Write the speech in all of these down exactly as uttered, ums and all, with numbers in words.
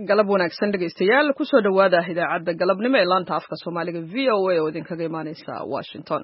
galab wanaagsan dhegaystayaal ku soo dhawaada idaacadda galabnimo ee laanta afka Soomaaliga V O A oo idinkaga imaaneysa Washington.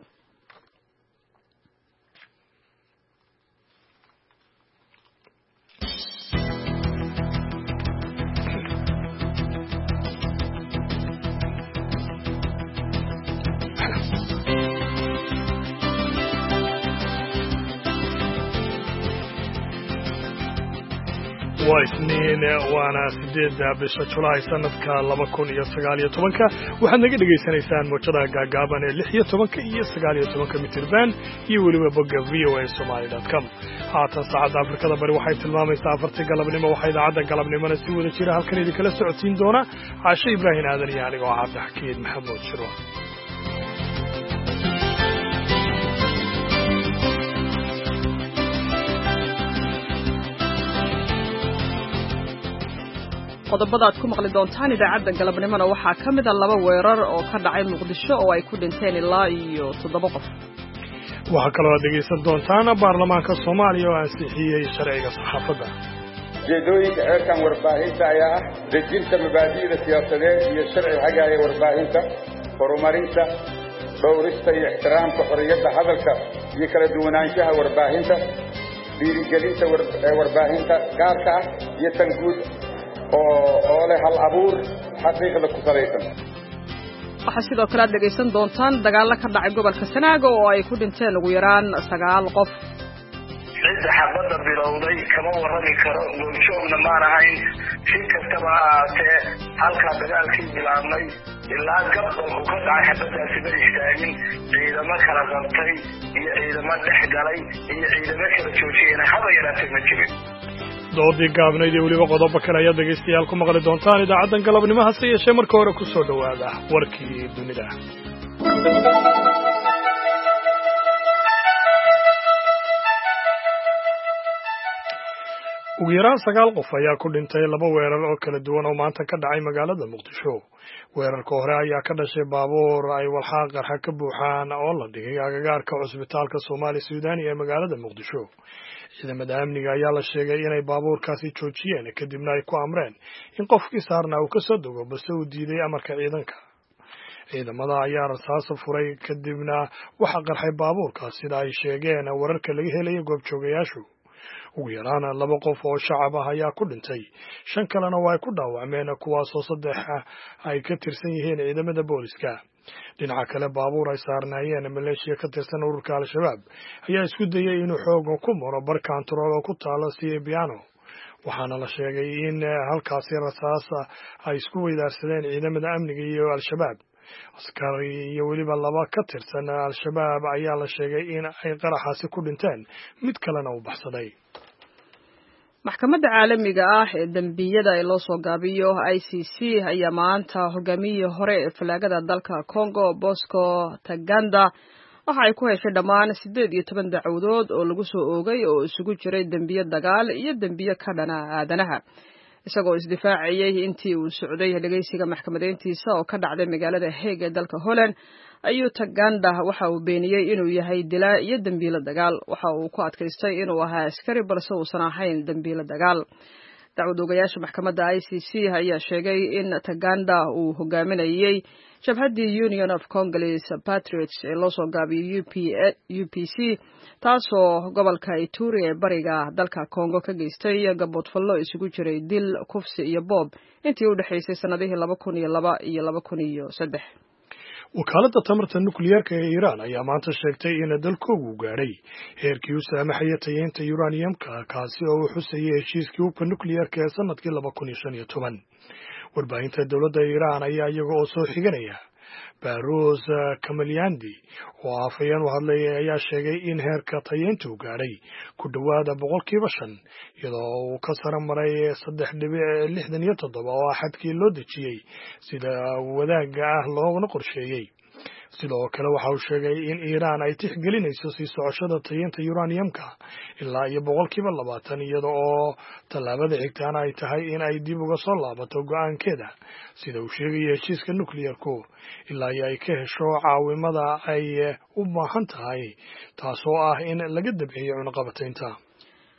واثنين وانا سديد bisha July sanadka laba kun iyo sagaal iyo tobanka waxaad naga dhageysanaysaan moojada gaagaaban ee lix iyo tobanka iyo sagaal iyo tobanka mitirban iyo waliba bogga v o a somali dot com haatan saacada Afrikada bari waxay tilmaamaysaa afartii galabnimo waxa idaacadda galabnimona si wada jira halkan idin kala socodsiin doona Caashe Ibraahin Aadan iyo aniga oo Cabdi Xakiin Maxamuud Shirwa qodobada aad ku maqli doontaan idaacadda galabnimona waxaa ka mid ah laba weerar oo ka dhacay Muqdisho oo ay ku dhinteen ilaa iyo toddoba qof. waxa kale oo dhageysan doontaan baarlamaanka Soomaaliya oo ansixiyay sharciga saxaafadda. jeedooyinka xeerkan warbaahinta ayaa ah dejinta mabaadi'da siyaasadeed iyo sharci hagaaya warbaahinta, horumarinta, dhowrista iyo ixtiraamka xorriyadda hadalka iyo kala duwanaanshaha warbaahinta, dhiirigelinta warbaahinta gaarka ah iyo tan guud oo leh hal abuur xaqiiqda ku salaysan. waxaa sidoo kale aad dhegaysan doontaan dagaalo ka dhacay gobolka Sanaago oo ay ku dhinteen ugu yaraan sagaal qof. cidda xabadda bilowday kama warrami karo goobjoogna maan ahayn si kastaba ha ahaatee halkaa dagaalkii bilaabmay ilaa gabdalku ka dhacay xabaddaasi ma istaagin ciidamo kala qabtay iyo ciidamo dhex galay iyo ciidamo kala joojiyena haba yaraatay ma jirin. doodii gaabnayd iyo weliba qodobo kale ayaa dhegaystayaal ku maqli doontaan idaacaddan galabnimo hase yeeshee marka hore ku soo dhowaada warkii dunida. ugu yaraan sagaal qof ayaa ku dhintay laba weerar oo kala duwan oo maanta ka dhacay magaalada Muqdisho. weerarka hore ayaa ka dhashay baabuur ay walxaaq qarxa ka buuxaan oo la dhigay agagaarka cusbitaalka Soomaali Suudaan ee magaalada Muqdisho. ciidamada amniga ayaa la sheegay inay baabuurkaasi joojiyeen kadibna ay ku amreen in qofkii saarnaa uu ka soo dego balse uu diiday amarka ciidanka. ciidamada ayaa rasaas furay kadibna waxa qarxay baabuurkaas sida ay sheegeen wararka laga helay goobjoogayaashu. ugu yaraan laba qof oo shacab ah ayaa ku dhintay, shan kalena waa ku dhaawacmeen kuwaasoo saddex ay ka tirsan yihiin ciidamada booliska. dhinaca kale baabuur ay saarnaayeen maleeshiya ka tirsan ururka Al-Shabaab ayaa isku dayay inuu xoog ku maro bar kantarool oo ku taalo Siebiano, waxaana la sheegay in halkaasi rasaas ay isku weydaarsadeen ciidamada amniga iyo Al-Shabaab. askari iyo weliba laba ka tirsan Al-Shabaab ayaa la sheegay in ay qaraxaasi ku dhinteen, mid kalena uu baxsaday. maxkamadda caalamiga ah ee dambiyada ee loo soo gaabiyo I C C ayaa maanta hogaamiyihii hore ee falaagada dalka Congo Bosco Ntaganda waxa ay ku heshay dhammaan siddeed iyo toban dacwadood oo lagu soo oogay oo isugu jiray dambiyo dagaal iyo dambiyo ka dhana aadanaha. isagoo isdifaacayay intii uu socday dhageysiga maxkamadeyntiisa oo ka dhacday magaalada Hague ee dalka Holland ayuu Ntaganda waxa uu beeniyay inuu yahay dilaa iyo dambiilo dagaal. waxa uu ku adkaystay inuu ahaa askari balse uusan ahayn dambiilo dagaal. dacwad oogayaasha maxkamadda I C C ayaa sheegay in Ntaganda uu hogaaminayay jabhaddii Union of Congolese Patriots ee loo soo gaabiyay U P C taasoo gobolka Ituri ee bariga dalka Congo ka geystay gaboodfallo isugu jiray dil, kufsi iyo boob intii u dhaxaysay sanadihii laba kun iyo laba iyo laba kun iyo saddex. wakaaladda tamarta nukliyeerka ee Iiraan ayaa maanta sheegtay in dalkoodu gaadhay heerkii u saamaxaya tayeynta uraniumka kaasi oo uu xusayay heshiiskii hubka nukliyeerka ee sanadkii laba kun iyo shan iyo toban. warbaahinta dowladda Iiraan ayaa iyaga oo soo xiganaya Baroos Kamalyandi oo afayeen u hadlay ayaa sheegay in heerka tayeynta uu gaadhay ku dhowaada boqolkiiba shan iyadoo uu ka sare maray saddex dhibic lixdan iyo toddoba oo xadkii loo dejiyey sida wadaagga ah looguna qorsheeyey. sidoo kale waxa uu sheegay in Iiraan ay tixgelinayso sii socoshada tayeynta uraniumka ilaa iyo boqolkiiba labaatan iyada oo tallaabada xigtaana ay tahay in ay dib uga soo laabato go'aankeeda sida uu sheegay heshiiska nukliyeerku ilaa iyo ay ka hesho caawimada ay u baahan tahay taasoo ah in laga dabciyo cunaqabataynta.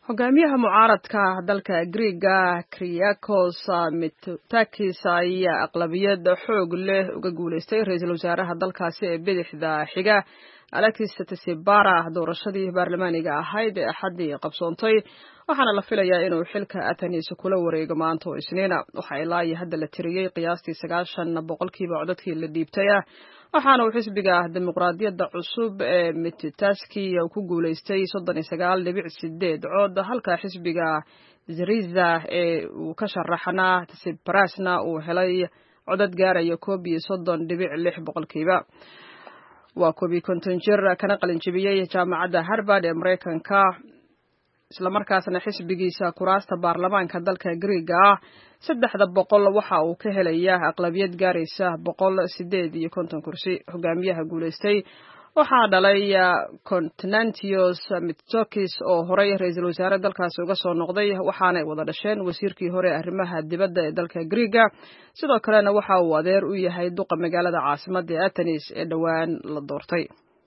hogaamiyaha mucaaradka dalka Greega Kyriakos Mitsotakis ayaa aqlabiyad xoog leh uga guuleystay ra'iisul wasaaraha dalkaasi ee bidixda xiga Alexis Tsipras doorashadii baarlamaaniga ahayd ee axadii qabsoontay waxaana la filayaa inuu xilka Athens kula wareego maanta oo Isniina waxa ilaa iyo hadda la tiriyay qiyaastii sagaashan boqolkiiba codadkii la dhiibtay waxaana uu xisbiga dimuqraadiyadda cusub ee Mitsotakis uu ku guuleystay soddon iyo sagaal dhibic sideed cod halka xisbiga Syriza ee uu ka sharaxnaa Tsiprasna uu helay codad gaaraya koob iyo soddon dhibic lix boqolkiiba waa koobi konton jir kana qalin jabiyay jaamacadda Harvard ee Mareykanka isla markaasna xisbigiisa kuraasta baarlamaanka dalka Greega saddexda boqol waxa uu ka helayaa aqlabiyad gaaraysa boqol sideed iyo konton kursi hogaamiyaha guuleystay waxaa dhalay Konstantinos Mitsotakis oo horay ra'iisul wasaare dalkaasi uga soo noqday waxaana wada dhasheen wasiirkii hore arrimaha dibadda ee dalka Greega sidoo kalena waxa uu adeer u yahay duqa magaalada caasimadda ee Athens ee dhawaan la doortay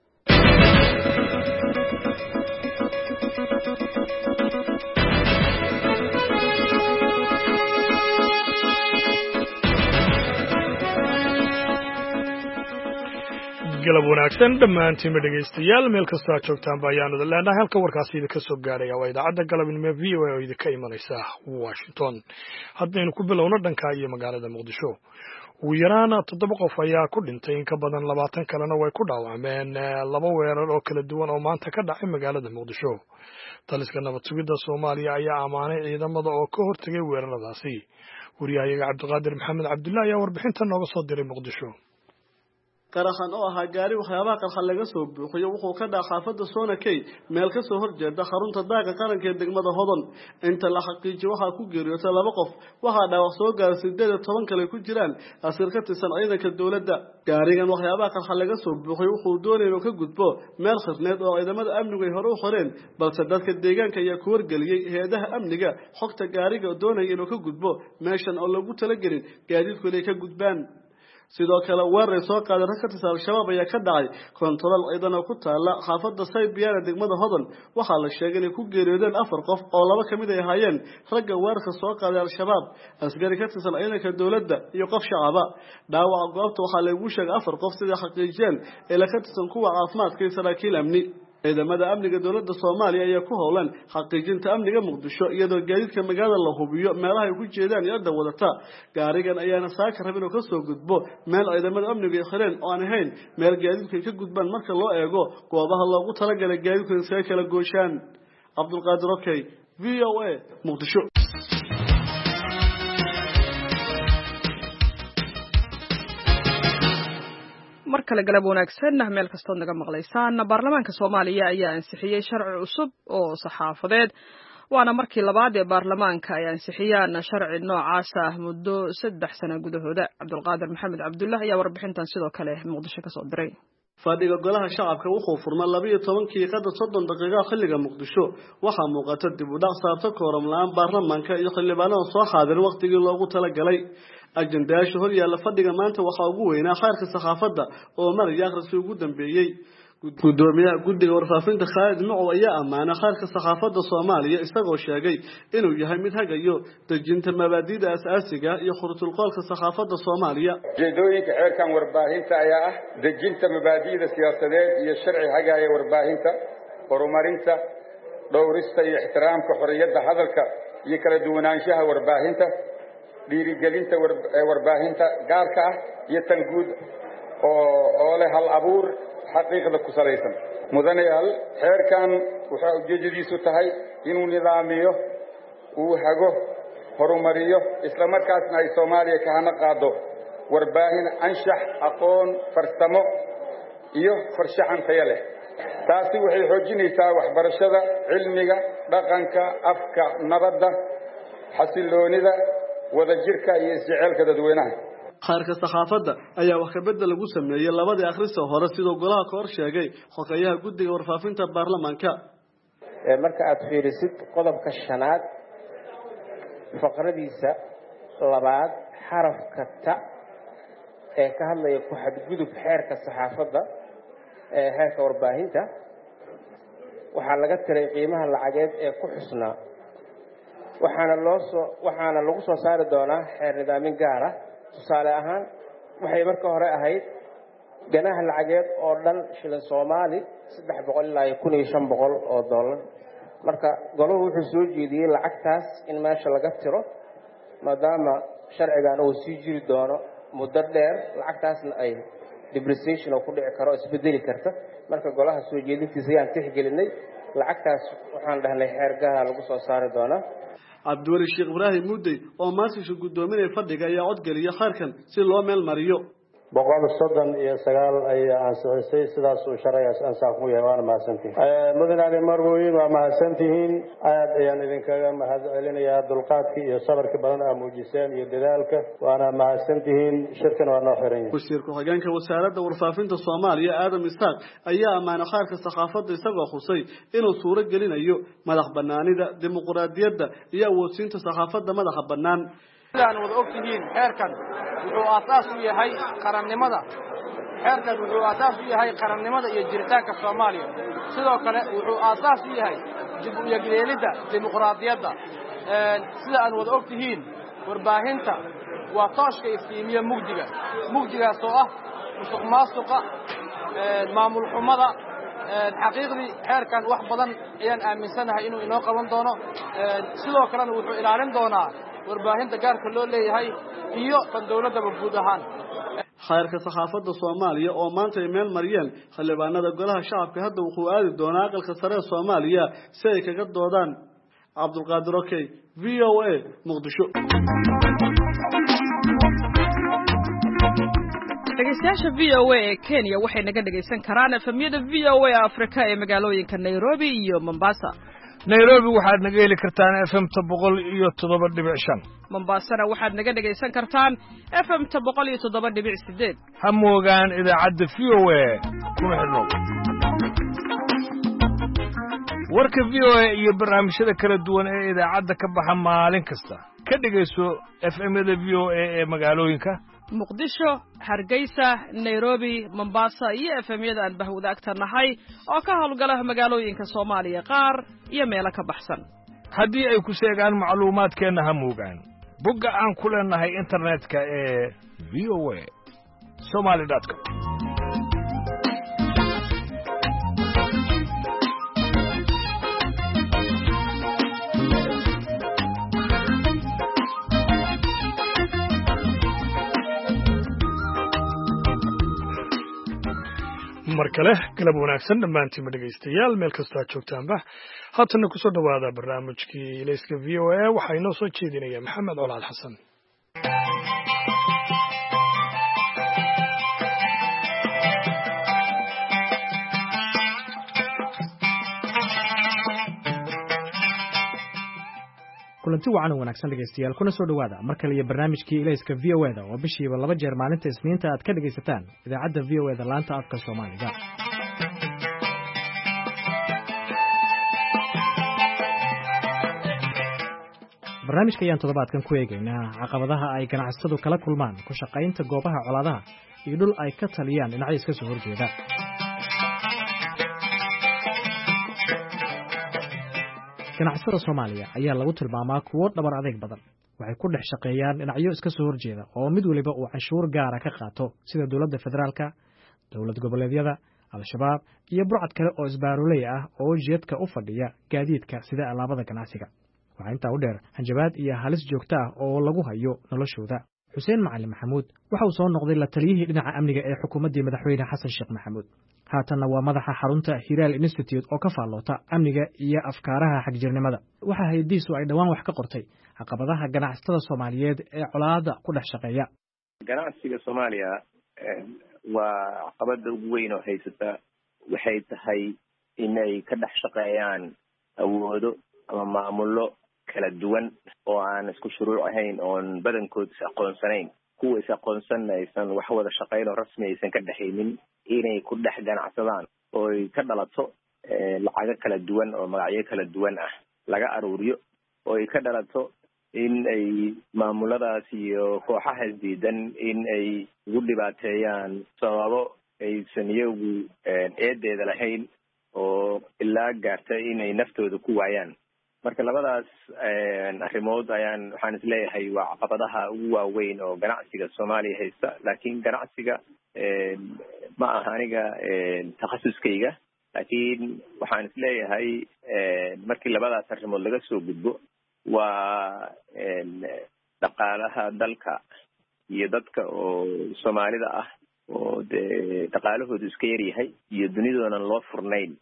galab wanaagsan dhammaantiin dhegaystayaal meel kasta aad joogtaan baayaan wada leenahay halka warkaasi idinka soo gaaraya waa idaacadda galabnimo v o a oo idinka imanaysa Washington haddaynu ku bilowno dhanka iyo magaalada Muqdisho ugu yaraan toddoba qof ayaa ku dhintay in ka badan labaatan kalena way ku dhaawacmeen laba weerar oo kala duwan oo maanta ka dhacay magaalada Muqdisho taliska nabad sugidda Soomaaliya ayaa amaanay ciidamada oo ka hortagay weeraradaasi wariyahayaga Cabdiqaadir Maxamed Cabdullaahi ayaa warbixintan nooga soo diray Muqdisho qaraxan oo ahaa gaari waxyaabaha qarxa laga soo buuxiyo wuxuu ka dhaca xaafadda Soonakey meel ka soo horjeeda xarunta daaqa qaranka ee degmada Hodon inta la xaqiijiyo waxa ku geeriyootay laba qof waxa dhaawac soo gaaray sideed iyo toban kale ku jiraan asir ka tirsan ciidanka dawladda gaarigan waxyaabaha qarxa laga soo buuxiyo wuxuu doonay inuu ka gudbo meel khasneed oo ciidamada amnigu ay hore u xoreen balse dadka deegaanka ayaa ku wargeliyay hay'adaha amniga xogta gaariga doonay inuu ka gudbo meeshan oo lagu talagelin gaadiidku inay ka gudbaan sidoo kale weerar soo qaaday rag ka tirsan al-shabaab ayaa ka dhacay kontarool ciidan oo ku taala xaafadda Saybiyaana degmada Hodon waxa la sheegay inay ku geeriyoodeen afar qof oo laba kamid ay ahaayeen ragga weerarka soo qaaday al-shabaab askari ka tirsan ciidanka dawladda iyo qof shacaba dhaawaca goobta waxa lagu sheegay afar qof sida xaqiijiyeen ee la ka tirsan kuwa caafimaadka iyo saraakiil amni ciidamada amniga dawladda Soomaaliya ayaa ku howlan xaqiijinta amniga Muqdisho iyadoo gaadiidka magaalada la hubiyo meelaha ay ku jeedaan iyo dad wadata gaarigan ayaana saaka rabin oo ka soo gudbo meel ciidamada amniga ay xireen oo aan ahayn meel gaadiidku ka gudbaan marka loo eego goobaha loogu talagalay gaadiidku inay kala gooshaan Cabdulqaadir Okay V O A Muqdisho mar kale galab wanaagsan meel kastoo naga maqlaysaan baarlamaanka Soomaaliya ayaa ansixiyay sharci cusub oo saxaafadeed waana markii labaad ee baarlamaanka ay ansixiyaan sharci noocaas ah muddo saddex sano gudahooda Cabdulqaadir Maxamed Cabdullaahi ayaa warbixintan sidoo kale Muqdisho ka soo diray fadhiga golaha shacabka wuxuu furmay laba iyo toban daqiiqo soddon daqiiqo xilliga Muqdisho waxa muuqata dib u dhac saabta kooram la'aan baarlamaanka iyo xildhibaanada soo xaadir waqtigii loogu talagalay ajendayaasha hor yaalla fadhiga maanta waxa ugu weynaa xeerka saxaafadda oo maraya akhriska ugu dambeeyay gudoomiyaha guddiga warfaafinta Khalid Macow ayaa amaanay xeerka saxaafadda Soomaaliya isagoo sheegay inuu yahay mid hagayo dejinta mabaadi'da asaasiga iyo khurtul qolka saxaafadda Soomaaliya jeedooyinka xeerkan warbaahinta ayaa ah dejinta mabaadi'da siyaasadeed iyo sharci hagaya warbaahinta horumarinta dhowrista iyo ixtiraamka xorriyadda hadalka iyo kala duwanaanshaha warbaahinta dhiirigelinta warbaahinta gaarka ah iyo tan guud oo oo leh hal abuur xaqiiqda ku salaysan mudanayaal xeerkan waxa ujeedadiisu tahay inuu nidaamiyo uu hago horumariyo isla markaasna ay Soomaaliya ka hana qaado warbaahin anshax aqoon farsamo iyo farshaxan tayo leh taasi waxay xoojinaysaa waxbarashada cilmiga dhaqanka afka nabadda xasiloonida wadajirka iyo isjecelka dadweynaha xeerka saxaafadda ayaa wax ka bedel lagu sameeyay labadii akhriso hore sidoo golaha ka hor sheegay xogayaha guddiga warfaafinta baarlamaanka ee marka aad fiirisid qodobka shanaad faqradiisa labaad xarafka ta ee ka hadlaya ku xadgudub xeerka saxaafadda ee xeerka warbaahinta waxaa laga tiray qiimaha lacageed ee ku xusnaa waxaana loo soo waxaana lagu soo saari doonaa xeer nidaamin gaar ah tusaale ahaan waxay marka hore ahayd ganaha lacageed oo dhan shilin Soomaali saddex boqol ilaa kun iyo shan boqol oo dollar marka goluhu wuxuu soo jeediyay lacagtaas in meesha laga tiro maadaama sharcigan uu sii jiri doono muddo dheer lacagtaasna ay depreciation oo ku dhici karo isbedeli karta marka golaha soo jeedintiisa ayaan tixgelinay lacagtaas waxaan dhahnay xeer gaar lagu soo saari doonaa Abdul Sheikh Ibrahim Mudday oo maasisha gudoominaya fadhiga ayaa cod galiya xeerkan si loo meel mariyo boqol soddon iyo sagaal ay ansixisay sidaas uu sharcigaas ansax ku yahay waana mahadsantihiin mudane marwooyin waa mahadsantihiin aad ayaan idinkaga mahadcelinayaa dulqaadkii iyo sabarkii badan aa muujiseen iyo dadaalka waana mahadsantihiin shirkan waa noo xiran yahay wasiirka hoggaanka wasaaradda warfaafinta Soomaaliya Aadam Isaaq ayaa amaana qaarka saxaafadda isagoo xusay inuu suuro gelinayo madax banaanida dimuqraadiyadda iyo awoodsiinta saxaafadda madaxa bannaan sidaan wada ogtihiin xeerkan wuxuu aasaas u yahay qarannimada xeerkan wuxuu aasaas u yahay qarannimada iyo jiritaanka Soomaaliya sidoo kale wuxuu aasaas u yahay dib u yeelidda dimuqraadiyadda sida aan wada ogtihiin warbaahinta waa tooshka iftiimiya mugdiga mugdigaas oo ah musuqmaasuqa maamul xumada xaqiiqdii xeerkan wax badan ayaan aaminsanahay inuu inoo qaban doono sidoo kalena wuxuu ilaalin doonaa warbaahinta gaarka loo leeyahay iyo tan dawladda guud ahaan xeerka saxaafadda Soomaaliya oo maanta ay meel mariyeen xildhibaanada golaha shacabka hadda wuxuu aadi doonaa aqalka sare ee Soomaaliya si ay kaga doodaan Cabdulqaadir Okey V O A Muqdisho dhegeystayaasha V O A ee Kenya waxay naga dhageysan karaan efemyada V O A Afrika ee magaalooyinka Nairobi iyo Mombasa Nairobi waxaad naga heli kartaan F M boqol iyo toddoba dhibic shan Mombasana waxaad naga dhageysan kartaan F M boqol iyo toddoba dhibic siddeed ha moogaan idaacadda V O A kuna xidhnow warka V O A iyo barnaamijyada kala duwan ee idaacadda ka baxa maalin kasta ka dhageyso F M-yada V O A ee magaalooyinka Muqdisho, Hargeysa, Nairobi, Mombasa iyo F M-yada aan bahwadaagta nahay oo ka hawlgala magaalooyinka Soomaaliya qaar iyo meelo ka baxsan. Haddii ay ku sheegaan macluumaadkeena ha moogaan bogga aan ku leenahay internetka ee v o a somali dot com markale galab wanaagsan dhammaantiin dhegaystayaal meel kasta aad joogtaanba haatana ku soo dhawaada barnaamijkii ilayska V O A waxaa inoo soo jeedinaya maxamed colaal xasan kulanti wacan wanaagsan dhegaystayaal kuna soo dhawaada mar kale iyo barnaamijkii ilayska V O A da oo bishiiba laba jeer maalinta Isniinta aad ka dhagaysataan idaacadda V O A da laanta afka Soomaaliga. barnaamijka ayaan toddobaadkan ku eegaynaa caqabadaha ay ganacsatadu kala kulmaan ku shaqaynta goobaha colaadaha iyo dhul ay ka taliyaan dhinacyo iska soo horjeeda. ganacsatada Soomaaliya ayaa lagu tilmaamaa kuwo dhabar adeeg badan waxay ku dhex shaqeeyaan dhinacyo iska soo horjeeda oo mid waliba uu canshuur gaara ka qaato sida dawladda federaalka dawlad goboleedyada al-shabaab iyo burcad kale oo isbaaruley ah oo jeedka u fadhiya gaadiidka sida alaabada ganacsiga waxaa intaa u dheer hanjabaad iyo halis joogto ah oo lagu hayo noloshooda xuseen macalin maxamuud waxa uu soo noqday la taliyihii dhinaca amniga ee xukuumaddii madaxweyne xasan sheekh maxamuud haatanna waa madaxa xarunta Hiraal Institute oo ka faalloota amniga iyo afkaaraha xagjirnimada waxa hay'adiisu ay dhawaan wax ka qortay caqabadaha ganacsatada Soomaaliyeed ee colaadda ku dhex shaqeeya ganacsiga Soomaaliya waa caqabada ugu weyn oo haysata waxay tahay inay ka dhex shaqeeyaan awoodo ama maamulo kala duwan oo aan isku shuruuc ahayn oon badankood is aqoonsanayn kuwa is aqoonsan aysan wax wada shaqayn oo rasmi aysan ka dhaxaynin inay ku dhex ganacsadaan oo ay ka dhalato lacago kala duwan oo magacyo kala duwan ah laga aruuriyo oo ay ka dhalato in ay maamuladaas iyo kooxaha diidan in ay ugu dhibaateeyaan sababo aysan iyagu eedeeda lahayn oo ilaa gaartay inay naftooda ku waayaan. marka labadaas arrimood ayaan waxaan isleeyahay waa caqabadaha ugu waaweyn oo ganacsiga Soomaaliya haysta. laakiin ganacsiga ma aha aniga takhasuskayga, laakiin waxaan isleeyahay markii labadaas arrimood laga soo gudbo waa dhaqaalaha dalka iyo dadka oo Soomaalida ah oo dee dhaqaalahoodu iska yar yahay iyo dunidoona loo furnayn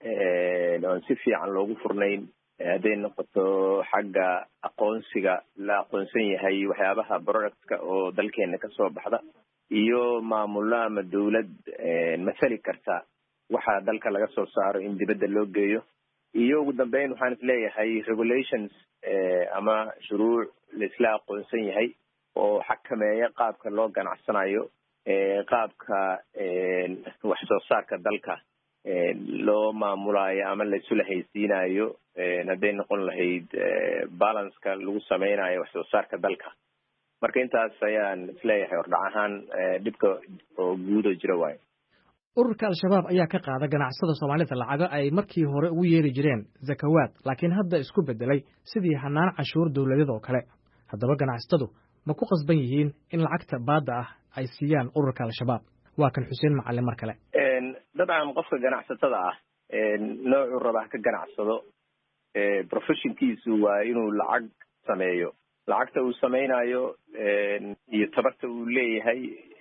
oo si fiican loogu furnayn hadday noqoto xagga aqoonsiga la aqoonsan yahay waxyaabaha productka oo dalkeena ka soo baxda iyo maamulo ama dawlad masali karta waxa dalka laga soo saaro in dibadda loo geeyo. iyo ugu dambeyn waxaan isleeyahay regulations ama shuruuc la isla aqoonsan yahay oo xakameeya qaabka loo ganacsanayo qaabka wax soo saarka dalka loo maamulayo ama la isula haysiinayo hadday noqon lahayd balanceka lagu sameynayo wax soo saarka dalka. marka intaas ayaan isleeyahay hordhac ahaan dhibka oo guud oo jira waayo. ururka al-shabaab ayaa ka qaada ganacsada Soomaalida lacago ay markii hore ugu yeeri jireen zakawaad, laakiin hadda isku bedelay sidii hanaan cashuur dawladeed oo kale. haddaba ganacsatadu ma ku qasban yihiin in lacagta baadda ah ay siiyaan ururka al-shabaab? waa kan Xuseen Macalin mar kale. dabcan qofka ganacsatada ah noocu rabaa ka ganacsado professionkiisu waa inuu lacag sameeyo. lacagta uu sameynayo iyo tabarta uu leeyahay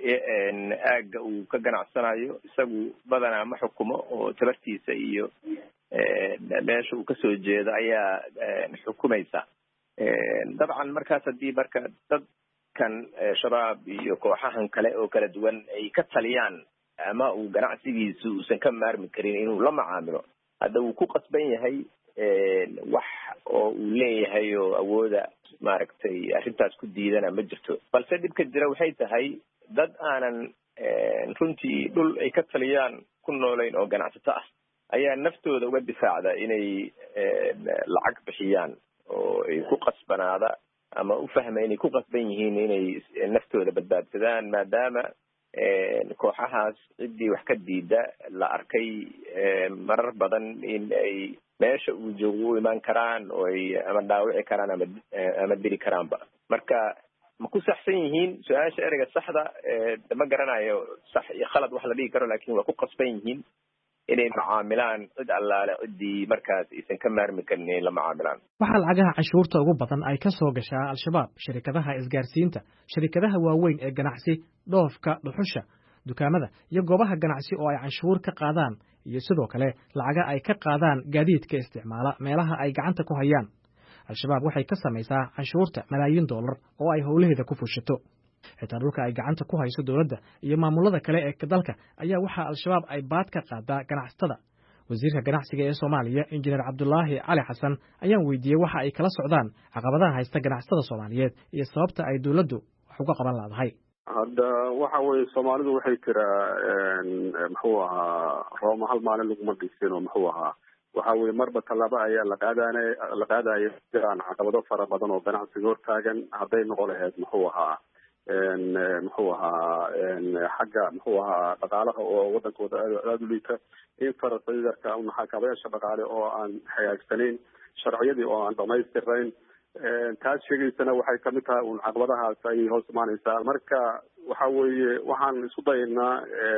aaga uu ka ganacsanayo isagu badanaa ma xukumo oo tabartiisa iyo meesha uu kasoo jeedo ayaa xukumaysa. dabcan markaas haddii marka dadkan shabaab iyo kooxahan kale oo kala duwan ay ka taliyaan ama uu ganacsigiisu uusan ka maarmi karin inuu la macaamilo, hadda uu ku qasban yahay wax oo uu leeyahay oo awooda maaragtay arrintaas ku diidana ma jirto. balse dhibka jira waxay tahay dad aanan runtii dhul ay ka taliyaan ku noolayn oo ganacsato ah ayaa naftooda uga difaacda inay lacag bixiyaan oo ay ku qasbanaada ama u fahma inay ku qasban yihiin inay naftooda badbaadsadaan, maadaama kooxahaas ciddii wax ka diida la arkay marar badan in ay meesha uu joogo u imaan karaan oo ay ama dhaawici karaan ama ama dili karaanba. marka ma ku saxsan yihiin su-aasha ereyga saxda ma garanayo sax iyo khalad wax la dhigi karo, laakiin waa ku qasban yihiin inay macaamilaan cid allaale ciddii markaas aysan ka maarmi karin inay la macaamilaan. waxaa lacagaha cashuurta ugu badan ay ka soo gashaa al-shabaab shirkadaha isgaarsiinta, shirkadaha waaweyn ee ganacsi, dhoofka, dhuxusha, dukaamada iyo goobaha ganacsi oo ay canshuur ka qaadaan, iyo sidoo kale lacaga ay ka qaadaan gaadiidka isticmaala meelaha ay gacanta ku hayaan. al-shabaab waxay ka samaysaa canshuurta malaayiin dollar oo ay howlaheeda ku fushato. xitaa dhulka ay gacanta ku hayso dowladda iyo maamulada kale ee dalka ayaa waxaa al-shabaab ay baad ka qaadaa ganacsatada. wasiirka ganacsiga ee Soomaaliya injineer Cabdullaahi Cali Xasan ayaan weydiiyey waxa ay kala socdaan caqabadaha haysta ganacsatada Soomaaliyeed iyo sababta ay dowladdu wax uga qaban laadahay. hadda waxa weeye Soomaalidu waxay tiraa muxuu ahaa Roma hal maalin laguma dhisin oo muxuu ahaa waxa weeye marba talaaba ayaa la qaadaanay la qaadayo jiraan caqabado fara badan oo ganacsiga hortaagan hadday noqon lahayd muxuu ahaa muxuu ahaa xagga muxuu ahaa dhaqaalaha oo wadankooda aada u liita, in faraqyarka maxaakabayaasha dhaqaale oo aan hagaagsanayn, sharciyadii oo aan dhamaystirayn. taas sheegaysana waxay kamid tahay un caqabadahaas ayay hoos imaanaysaa. marka waxa weeye waxaan isku dayaynaa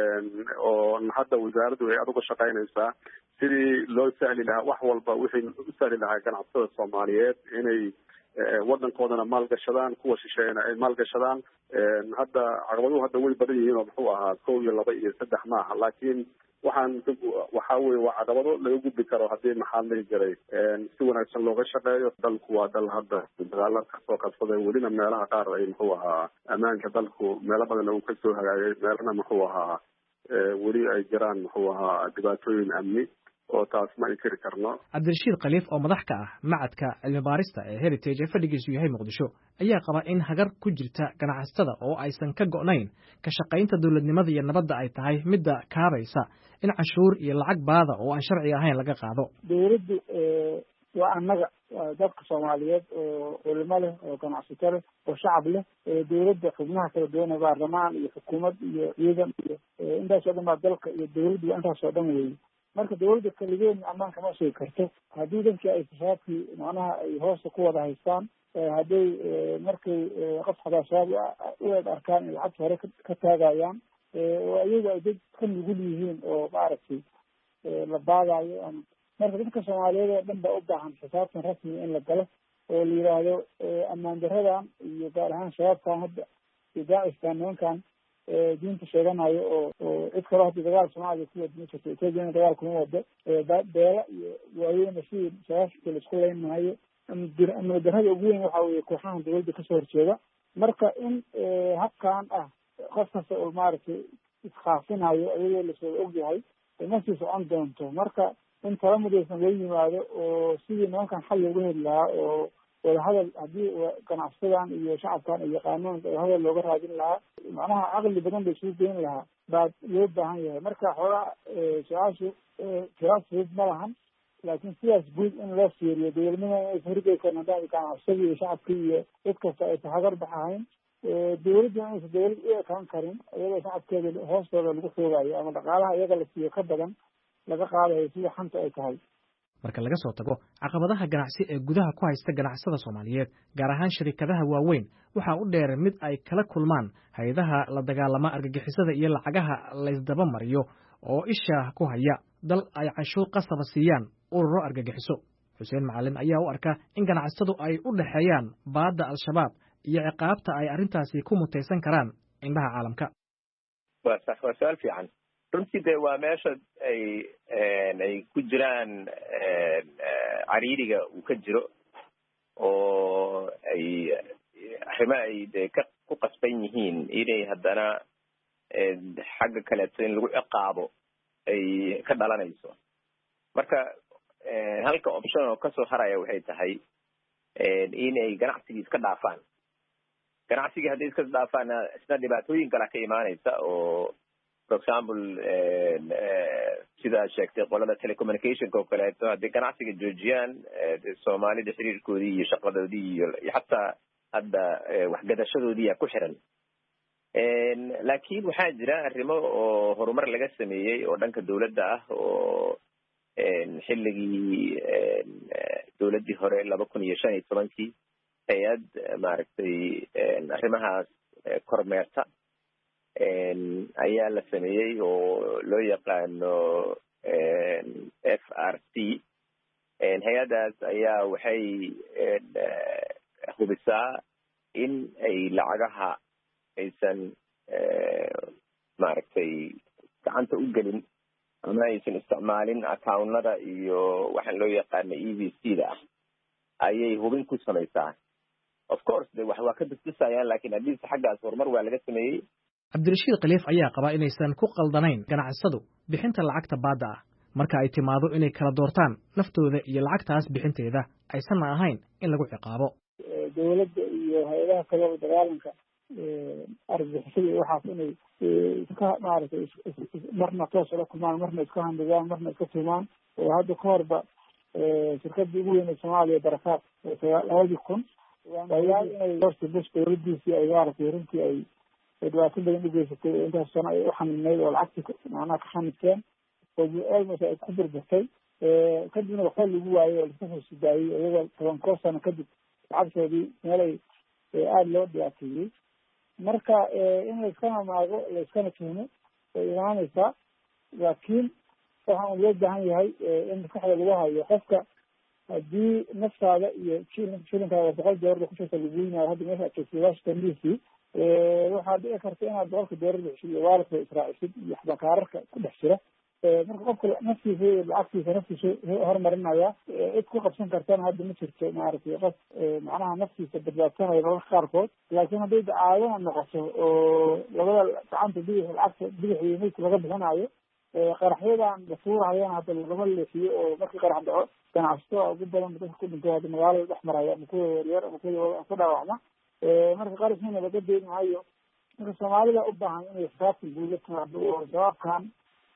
oo hadda wasaaraddu ay aduga shaqaynaysaa sidii loo sahli lahaa wax walba wixii u sahli lahaa ganacsatada Soomaaliyeed inay wadankoodana maalgashadaan, kuwa shisheeyana ay maalgashadaan. hadda caqabaduhu hadda way badan yihiin oo muxuu ahaa kow iyo laba iyo saddex maaha, laakiin waxaan waxa weeye waa caqabado laga gudbi karo haddii maxaa dhihi jiray si wanaagsan looga shaqeeyo. dalku waa dal hadda dagaalo kasoo qabsaday, welina meelaha qaar ay muxuu ahaa ammaanka dalku meelo badan uu kasoo hagaagay, meelana muxuu ahaa weli ay jiraan muxuu ahaa dhibaatooyin amni oo taas ma inkiri karno. Cabdirashiid Khaliif oo madax ka ah macadka cilmi baarista ee Heritage ee fadhigiisu yahay Muqdisho ayaa qaba in hagar ku jirta ganacsatada oo aysan ka go'nayn ka shaqaynta dawladnimada iyo nabadda ay tahay midda kaabaysa in cashuur iyo lacag baada oo aan sharci ahayn laga qaado. dawladdu waa annaga dadka Soomaaliyeed oo culimo leh oo ganacsato leh oo shacab leh, dawladda xubnaha kala duwan ee baarlamaan iyo xukuumad iyo ciidan iyo intaas oo dhan baa dalka iyo dawladdu intaas oo dhan weeye. marka dawladda kaligeedna ammaanka ma sugi karto haddii dadkii ay shabaabkii macnaha ay hoosta ku wada haystaan hadday markay qof hadaa shabaab u eed arkaan in lacagta hore ka taagayaan oo iyagu ay dad ka nugul yihiin oo maaragtay la baadayo marka dadka soomaaliyeed oo dhan baa u baahan xisaabtan rasmi in la galo oo la yidhaahdo ammaan daradan iyo gaar ahaan shabaabkan hadda iyo daaciskan nimankan diinta sheeganayo oo oo cid kaloo hadda dagaal soomaaliya ku wada ma jirto ethoopiana dagaal kuma wado beela iyo waaweyna sidii shabaabka laisku leyn maayo amni darada ugu weyn waxa weeye kooxahan dawladda kasoo horjeeda marka in habkan ah qof kasta oo maaragtay iskaafinayo iyadoo lasoo ogyahay ma sii socon doonto marka in tala midaysan loo yimaado oo sidii nimankan xal loogu heli lahaa oo wadahadal haddii ganacsadan iyo shacabkan ay yaqaanaan wadahadal looga raadin lahaa macnaha caqli badan bay isugu geyn lahaa baa loo baahan yahay marka xoogaa su-aashu tiraas fudud ma lahan laakiin sidaas guud in loo fiiriyo dawladnima inaysa horgeysan haddaan ganacsadii iyo shacabkii iyo cid kasta aysa hagar baxahayn dawladda inaysa dawlad u ekaan karin iyadoo shacabkeeda hoostooda lagu xoogayo ama dhaqaalaha iyaga la siiyo ka badan laga qaadayo sida xanta ay tahay marka laga soo tago caqabadaha ganacsi ee gudaha ku haysta ganacsada Soomaaliyeed gaar ahaan shirkadaha waaweyn waxa u dheer mid ay kala kulmaan hay'adaha la dagaalama argagixisada iyo lacagaha la isdaba mariyo oo isha ku haya dal ay cashuur qasab siiyaan ururo argagixiso Xuseen Macalin ayaa u arka in ganacsadu ay u dhaxeeyaan baadda al-shabaab iyo ciqaabta ay arintaasi ku muteysan karaan indhaha caalamka waa sax waa su'aal fiican runtii de waa meesha ay ay ku jiraan cariiriga uu ka jiro oo ay arrimo ay de ka ku qasban yihiin inay haddana xagga kaleeto in lagu ciqaabo ay ka dhalanayso marka halka option oo kasoo haraya waxay tahay inay ganacsigii iska dhaafaan ganacsigii hadday iska dhaafaan isna dhibaatooyin kale ka imaanaysa oo for example sidaa sheegtay qolada telecommunicationka oo kaleeto hadday ganacsiga joojiyaan soomaalida xiriirkoodii iyo shaqadoodii iyo xataa hadda waxgadashadoodiiya ku xiran laakiin waxaa jira arrimo oo horumar laga sameeyey oo dhanka dawladda ah oo xilligii dawladdii hore laba kun iyo shan iyo tobankii hay-ad maaragtay arrimahaas kormeerta ayaa la sameeyey oo loo yaqaano F R C hay-adaas ayaa waxay hubisaa in ay lacagaha aysan maaragtay gacanta u gelin ama aysan isticmaalin accountnada iyo waxaan loo yaqaano E V C da ah ayay hubin ku samaysaa of course de wax waa ka dasdasayaan laakiin hadii xaggaas horumar waa laga sameeyey Cabdirashiid Khaliif ayaa qaba inaysan ku qaldanayn ganacsadu bixinta lacagta baadda ah marka ay timaado inay kala doortaan naftooda iyo lacagtaas bixinteeda aysan ahayn in lagu ciqaabo dawladda iyo hay'adaha kale oo dagaalanka argagixisada iyo waxaas inay iska maaragtay marna toos ula kulmaan marna iska handadaan marna iska tuumaan oo hadda ka horba shirkadii ugu weyn ee Soomaaliya barakaad labadii kun wayaal inay horta bus dawladdiisii ay maaragtay runtii ay dhibaato badan u geysatay intaas sano ay u xamilnayd oo lacagtii macnaha ka xamilteen oo almost ay ku burburtay kadibna waxaa lagu waayey oo laska soo sidaayey iyagoo toban koo sano kadib lacagtoodii meelay aada loo dhibaateeyey marka in layskana maago layskana tuhmo way imaanaysaa laakiin waxaan loo baahan yahay in maskaxda lagu hayo qofka haddii naftaada iyo shilinkaada boqol doolar kushasa lagu yimaayo hadda meesha aad joogtay Washington D C waxaa dhici karta inaad boqolka doolar bixisid iyo waalidka israacisid iyo bakaararka ku dhex jira marka qofka naftiisa iyo lacagtiisa naftiisa horumarinaya cid ku qabsan kartana hadda ma jirto maaragtay qof macnaha naftiisa badbaadsanaya mararka qaarkood laakiin hadday dacaadana noqoto oo labada gacanta bidix lacagta bidix iyo midka laga bixinayo qaraxyadan la tuurahayana hadda lagama leexiyo oo markii qarax dhaco ganacsatada ugu badan dadka ku dhintay hadda magaalada dhex maraya ama kuwa yaryar ama kuwa ku dhaawacma marka qarashina laga deyn maayo marka soomaalida u baahan inay xisaabta guud la timaado oo shabaabkan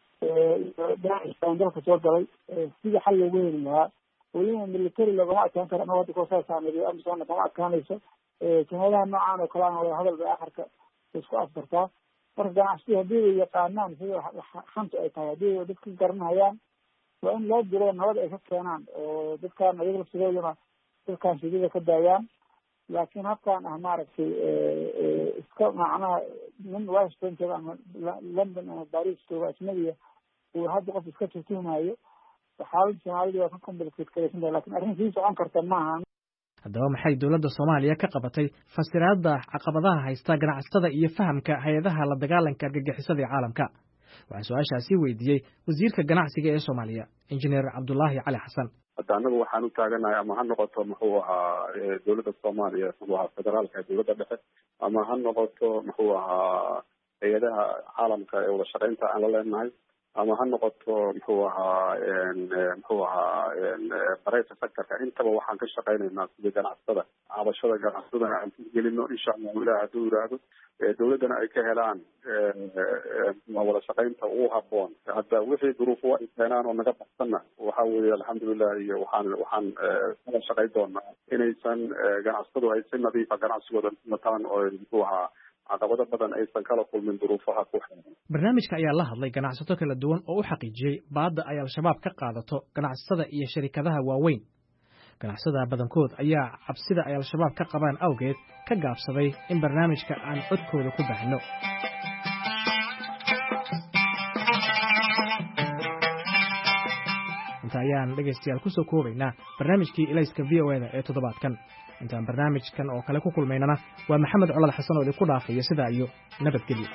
daaciskan dalka soo galay sidii xal loogu heli lahaa weliba military loogama adkaan karo anagoo hadda koosaasaameeyo amisona kama adkaanayso jumadaha noocan oo kaleana wada hadal bay akharka isku afkartaa marka ganacsidu haddii ay yaqaanaan sida xanta ay tahay haddii dadka garanayaan waa in loo diro nabad ay ka keenaan oo dadkaan ayaga laftigooduna dadkaan shidida ka daayaan. laakiin habkaan ah maaragtay iska macnaha nin washington jooga ama london ama paris jooga ajnabiya uu hadda qof iska tuhtumayo xaaladda soomaalida waa ka complicated karaysan tahay laakiin arrin sii socon karta maaha. haddaba maxay dowladda soomaaliya ka qabatay fasiraadda caqabadaha haysta ganacsatada iyo fahamka hay-adaha la dagaalanka argagixisada ee caalamka? waxaan su-aashaasi weydiiyey wasiirka ganacsiga ee soomaaliya injineer cabdullaahi cali xasan. hadda anagu waxaan u taaganahay ama ha noqoto muxuu ahaa dowladda soomaaliya muxuu ahaa federaalka dowladda dhexe ama ha noqoto muxuu ahaa hay-adaha caalamka ee wada shaqeynta aan la leenahay ama ha noqoto muxuu ahaa muxuu ahaa private sectorka intaba waxaan ka shaqeynaynaa sidii ganacsatada cabashada ganacsadana aan ku gelino insha allahu ilaah hadduu yidhaahdo dowladdana ay ka helaan wada shaqeynta ugu haboon. hadda wixii duruufo ay keenaan oo naga baxsanna waxa weeye alxamdulilah iyo waxaan waxaan kala shaqeyn doonaa inaysan ganacsatadu ay si nadiifa ganacsigooda mataan oo muxuu ahaa caqabado badan aysan kala kulmin duruufaha ku xiran. barnaamijka ayaa la hadlay ganacsato kala duwan oo u xaqiijiyey baadda ay al-shabaab ka qaadato ganacsatada iyo sharikadaha waaweyn. ganacsatada badankood ayaa cabsida ay al-shabaab ka qabaan awgeed ka gaabsaday in barnaamijka aan codkooda ku baahino. inta ayaan dhegaystayaal kusoo koobaynaa barnaamijkii ilayska v o eda ee toddobaadkan. intaan barnaamijkan oo kale ku kulmaynana waa maxamed colad xasan oo idinku dhaafaya sidaa iyo nabadgelyo.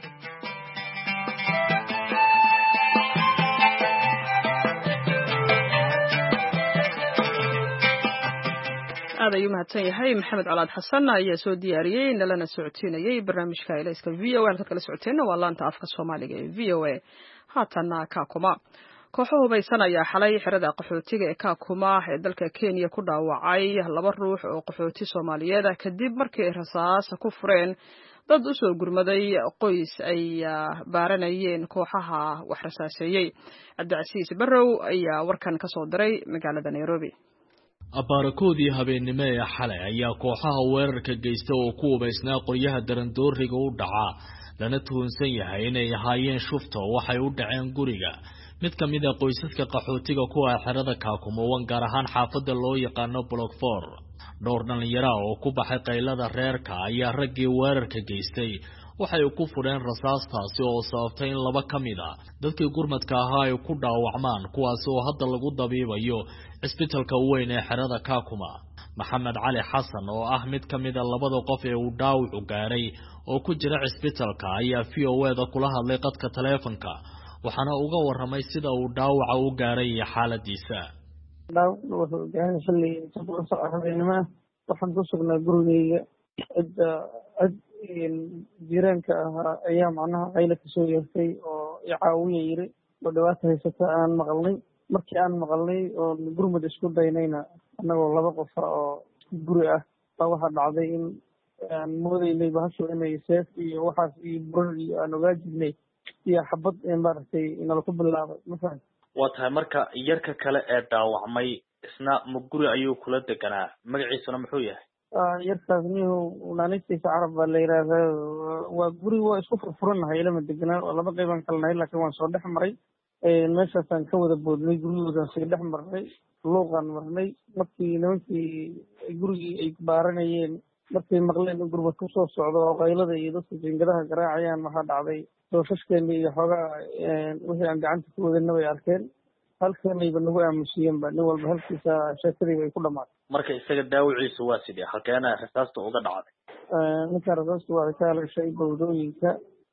aad ayuu mahadsan yahay maxamed colaad xasan ayaa soo diyaariyey nalana socodsiinayay barnaamijka ilayska v o a halkaad kala socoteenna waa laanta afka soomaaliga ee v o a. haatana kaakuma kooxo hubaysan ayaa xalay xerada qaxootiga ee kaakuma ee dalka kenya ku dhaawacay laba ruux oo qaxooti soomaaliyeed ah kadib markii ay rasaas ku fureen dad u soo gurmaday qoys ay baaranayeen kooxaha wax rasaaseeyey. cabdicasiis barrow ayaa warkan ka soo diray magaalada nairobi. abaarakoodii habeennimo ee xalay ayaa kooxaha weerarka geysta oo ku hubaysnaa qoryaha darandooriga u dhaca lana tuhunsan yahay inay ahaayeen shufta waxay u dhaceen guriga mid ka mid a qoysaska qaxootiga kuwa xerada kaakumawan gaar ahaan xaafadda loo yaqaano block four. dhowr dhallinyara oo ku baxay qaylada reerka ayaa raggii weerarka geystay waxay ku fudheen rasaastaasi oo sababtay in laba ka mid a dadkii gurmadka ahaa ay ku dhaawacmaan kuwaasi oo hadda lagu dabiibayo cisbitalka weyn ee xerada kaakuma. maxamed cali xasan oo ah mid ka mid a labada qof ee uu dhaawacu gaaray oo ku jira cisbitalka ayaa v o eda kula hadlay qadka taleefanka waxaana uga warramay sida uu dhaawaca u gaaray iyo xaaladiisa. dhaawacna wuxuu gaaray xilli todoba saac habeenimo waxaan ku sugnaa gurigeyga cidda cid jiiraanka ahaa ayaa macnaha qayla kasoo yeertay oo icaawiya yiri oo dhibaata haysata aan maqalnay. markii aan maqalnay oo gurmud isku daynayna annagoo laba qofa oo guri ah baa waxaa dhacday in aan moodaynay bahasho inay seef iyo waxaas iyo burar iyo aan ogaa jirnay iyo xabad maaragtay inala ku bilaabay. mafahan waa tahay marka yarka kale ee dhaawacmay isna ma guri ayuu kula deganaa magaciisuna muxuu yahay? yarkaas nihu naanistiisa carab baa la yidhaahdaa. waa guri waa isku furfuranahay ilama deganaa oo laba qaybaan kala nahay laakiin waan soo dhex maray meeshaasaan ka wada boodnay guryahoodaan sii dhex marnay luuqaan marnay. markii nimankii gurigii ay baaranayeen markay maqleen in gurmad ku soo socdo oo qaylada iyo dadka jiingadaha garaacayaan waxaa dhacday doofashkeena iyo xoogaa wixii aan gacanta ku wadana bay arkeen halkanayba nagu aamusiyeenba nin walba halkiisa sheekadii bay ku dhamaatay. marka isaga daawiciisu waa sidee halkeena rasaasta uga dhacday? ninka rasaasta waa ka haleeshay bawdooyinka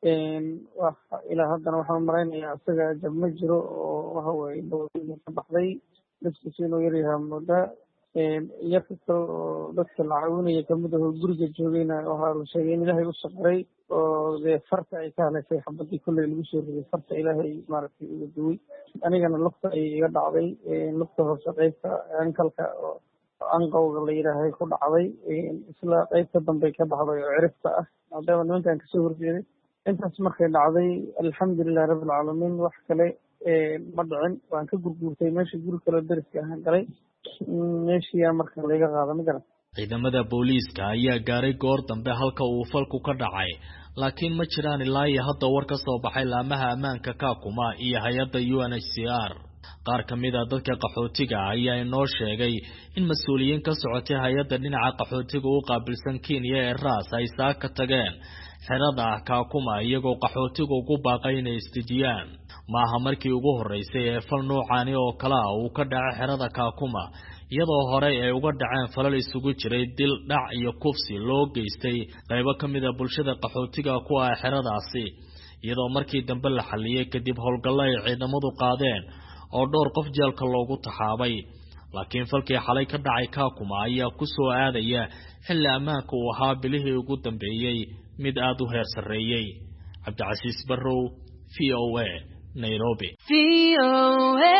ilaa haddana waxaan maraynayaa isaga jab ma jiro oo waxa weye bawdooyinka ka baxday naftiisa inuu yaryahaa moodaa. yarka kale oo dadka la caawinaya kamid aho guriga joogayna waxaa la sheegay in ilaahay u saqray oo dee farta ay ka haleeshay xabadii kolley lagu soo riday farta ilaahay maaragtay uga duway. anigana lugta ay iga dhacday lugta hoose qeybta ankalka oo anqowga la yidhaahay ku dhacday isla qeybta dambe ka baxday oo ciribta ah maadaama nimankaan kasoo horjeeday. intaas markay dhacday alxamdulilah rabbilcaalamiin wax kale ma dhicin. waan ka gurguurtay meesha guri kaleo deriska ahaan galay meeshiyaa marka laga qaada ma garan. ciidamada booliiska ayaa gaaray goor dambe halka uu falku ka dhacay laakiin ma jiraan ilaa iyo hadda war ka soo baxay laamaha ammaanka kaakuma iyo hay-adda u n h c r. qaar ka mid ah dadka qaxootiga ayaa inoo sheegay in mas'uuliyiin ka socotay hay'adda dhinaca qaxootiga u qaabilsan Kenya ee Ras ay saaka tageen xerada Kakuma iyagoo qaxootiga ugu baaqay inay istijiyaan. maaha markii ugu horeysay ee fal noocaani oo kala ah uu ka dhacay xerada Kakuma, iyadoo horey ay uga dhaceen falal isugu jiray dil, dhac iyo kufsi loo geystay qaybo ka mid ah bulshada qaxootiga ku ah xeradaasi, iyadoo markii dambe la xaliyay kadib howlgallo ay ciidamadu qaadeen oo dhowr qof jeelka loogu taxaabay. laakiin falkii xalay ka dhacay Kakuma ayaa ku soo aadaya xilli ammaanka uu ahaa bilihii ugu dambeeyay mid aad u heer sarreeyay. Cabdicasiis Barrow, V O A, Nairobi. V O A.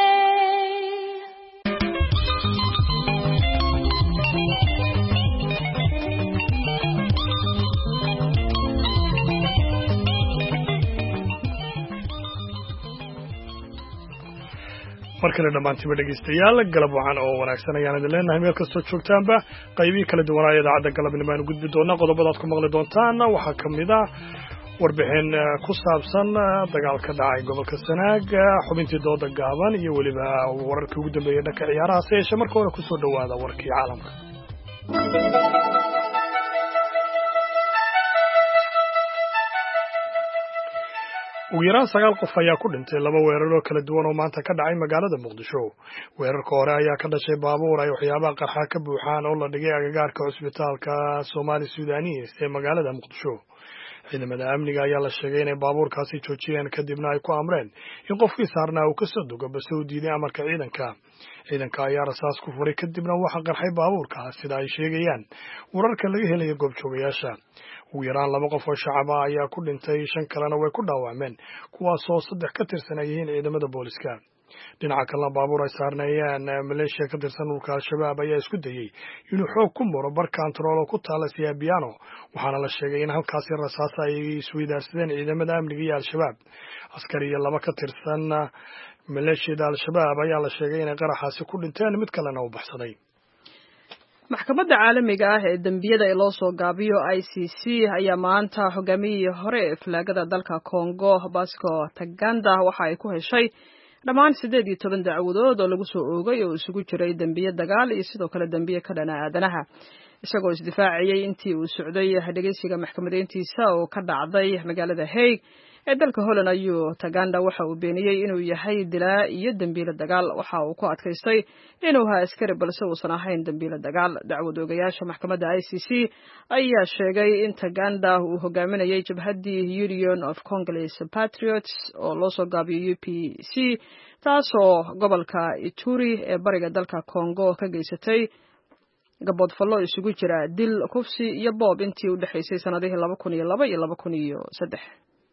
markale dhamaantiba dhageystayaal galab wacan oo wanaagsan ayaan idin leenahay meel kastoo joogtaanba qaybihii kala duwanaa idaacadda galabnimo aynu gudbi doonaa qodobadaad ku maqli doontaan waxaa ka mid ah warbixin ku saabsan dagaal ka dhacay gobolka Sanaag, xubintii dooda gaaban iyo weliba wararkii ugu dambeeyay dhanka ciyaaraha se yeeshee marka hore kusoo dhawaada warkii caalamka. ugu yaraan sagaal qof ayaa ku dhintay laba weerar oo kala duwan oo maanta ka dhacay magaalada Muqdisho. weerarka hore ayaa ka dhashay baabuur ay waxyaabaha qarxa ka buuxaan oo la dhigay agagaarka cusbitaalka Soomaali Suudaaniis ee magaalada Muqdisho. ciidamada amniga ayaa la sheegay inay baabuurkaasi joojiyeen kadibna ay ku amreen in qofkii saarnaa uu ka soo dugo balse uu diiday amarka ciidanka. ciidanka ayaa rasaas ku furay kadibna waxa qarxay baabuurka sida ay sheegayaan wararka laga helayo goobjoogayaasha. ugu yaraan laba qof oo shacab ah ayaa ku dhintay, shan kalena way ku dhaawacmeen, kuwaasoo saddex ka tirsan ay yihiin ciidamada booliska. dhinaca kalena baabuur ay saarneeyeen maleeshiya ka tirsan dhulka al-shabaab ayaa isku dayey inuu xoog ku maro bar kantarool oo ku taala Siyabiano, waxaana la sheegay in halkaasi rasaas ay isweydaarsadeen ciidamada amniga iyo al-shabaab. askari iyo laba ka tirsan maleeshiyada al-shabaab ayaa la sheegay inay qaraxaasi ku dhinteen, mid kalena u baxsaday. maxkamadda caalamiga ah ee dambiyada ee loo soo gaabiyo I C C ayaa maanta hogaamiyihii hore ee falaagada dalka Congo Bosco Ntaganda waxa ay ku heshay dhammaan siddeed iyo toban dacwadood oo lagu soo oogay oo isugu jiray dambiye dagaal iyo sidoo kale dambiye ka dhana aadanaha, isagoo isdifaaciyay intii uu socday dhageysiga maxkamadeyntiisa oo ka dhacday magaalada Hague ee dalka Holland. ayuu Ntaganda waxa uu beeniyey inuu yahay dilaa iyo dambiile dagaal, waxa uu ku adkaystay inuu ahaa askari balse uusan ahayn dambiile dagaal. dacwad oogayaasha maxkamadda I C C ayaa sheegay in Ntaganda uu hogaaminayay jabhaddii Union of Congolese Patriots oo loo soo gaabiyo U P C, taasoo gobolka Ituri ee bariga dalka Congo ka geysatay gaboodfallo isugu jira dil, kufsi iyo boob intii u dhexaysay sanadihii laba kun iyo laba iyo laba kun iyo saddex.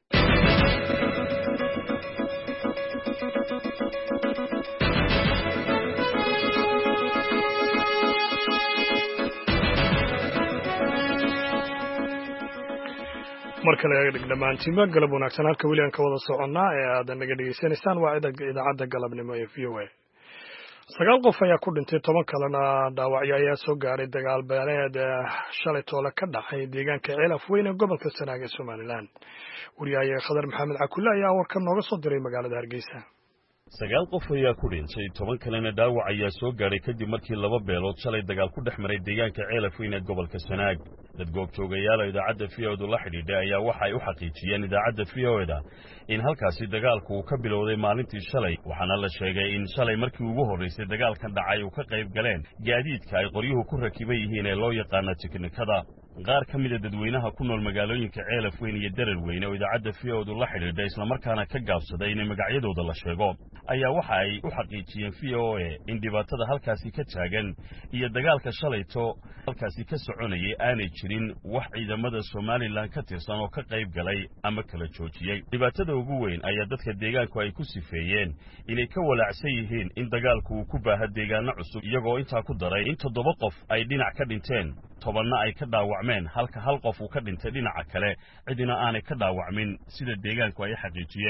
markale dhamaantiinba galab wanaagsan, halka weli aan ka wada soconnaa ee aad naga dhegaysanaysaan waa idaacadda galabnimo ee V O A. sagaal qof ayaa ku dhintay, toban kalena dhaawacyo ayaa soo gaaray dagaal beeleed shalay toole ka dhacay deegaanka Ceelaf Weyn ee gobolka Sanaag ee Somaliland. wariyaha Khadar Maxamed Cakulle ayaa warkan nooga soo diray magaalada Hargeysa. sagaal qof ayaa ku dhintay, toban kalena dhaawac ayaa soo gaaray kadib markii laba beelood shalay dagaal ku dhex maray deegaanka Ceelaf Weyn ee gobolka Sanaag. dad goobjoogayaal idaacadda V O A la xidhiidhay ayaa waxa ay u xaqiijiyeen idaacadda V O A in halkaasi dagaalku uu ka bilowday maalintii shalay, waxaana la sheegay in shalay markii ugu horreysay dagaalkan dhacay uu ka qayb galeen gaadiidka ay qoryuhu ku rakiban yihiin ee loo yaqaano tiknikada. qaar ka mid a dadweynaha ku nool magaalooyinka Ceelaf Weyn iyo Darar Weyn oo idaacadda V O A la xidhiidhay isla markaana ka gaabsaday in magacyadooda la sheego ayaa waxa ay u xaqiijiyeen V O A in dhibaatada halkaasi ka taagan iyo dagaalka shalayto halkaasi ka soconayay aanay jirin wax ciidamada Somaliland ka tirsan oo ka qayb galay ama kala joojiyay. dhibaatada ugu weyn ayaa dadka deegaanku ay ku sifeeyeen inay ka walaacsan yihiin in dagaalku uu ku baaha deegaano cusub, iyagoo intaa ku daray in toddoba qof ay dhinac ka dhinteen, tobanna ay ka dhaawacmeen, halka hal qof uu ka dhintay dhinaca kale, cidina aanay ka dhaawacmin sida deegaanku ay xaqiijiyeen.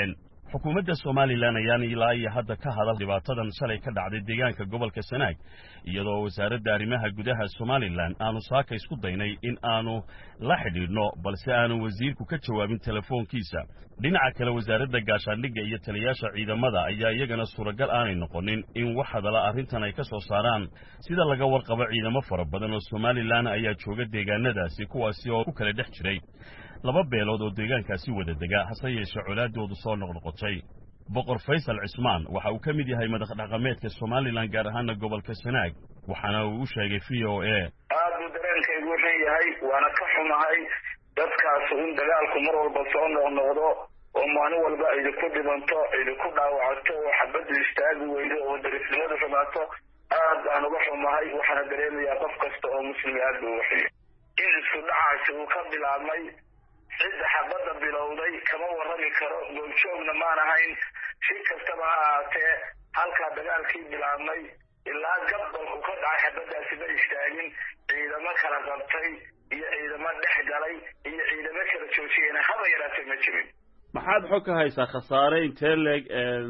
xukuumadda Somaliland ayaan ilaa iyo hadda ka hadal dhibaatadan shalay ka dhacday deegaanka gobolka Sanaag iyadoo wasaaradda arrimaha gudaha Somaliland aanu saaka isku daynay in aanu la xidhiidhno balse aanu wasiirku ka jawaabin telefoonkiisa dhinaca kale wasaaradda gaashaandhigga iyo taliyaasha ciidamada ayaa iyagana suuragal aanay noqonin in wax hadala arrintan ay ka soo saaraan sida laga warqabo ciidamo fara badan oo Somaliland ayaa jooga deegaanadaasi kuwaasi oo ku kala dhex jiray laba beelood oo deegaankaasi wada dega hase yeeshee colaadoodu soo noqnoqotay boqor Faysal Cismaan waxa uu ka mid yahay madax dhaqameedka Somaliland gaar ahaan gobolka Sanaag waxaana uu u sheegay V O A aad u dareenkaygu wuxuu yahay waana ka xumahay dadkaas in dagaalku mar walba soo noqnoqdo oo maalin walba ay ku dhibanto ay ku dhaawacato oo xabadu istaagi weydo oo darisnimada xumaato aad aan uga xumahay waxaana dareemayaa qof kasta oo muslim aad u waxay in isku dhacaasi uu ka bilaabmay cidda xabada bilowday kama warrami karo gooljoogna maan ahayn si kastaba ha ahaatee halkaa dagaalkii bilaabmay ilaa gabalku ka dhacay xabadaasi ma istaagin ciidamo kala qabtay iyo ciidamo dhex galay iyo ciidamo kala joojiyena haba yaraatee ma jirin maxaad xog ka haysaa khasaare intee leeg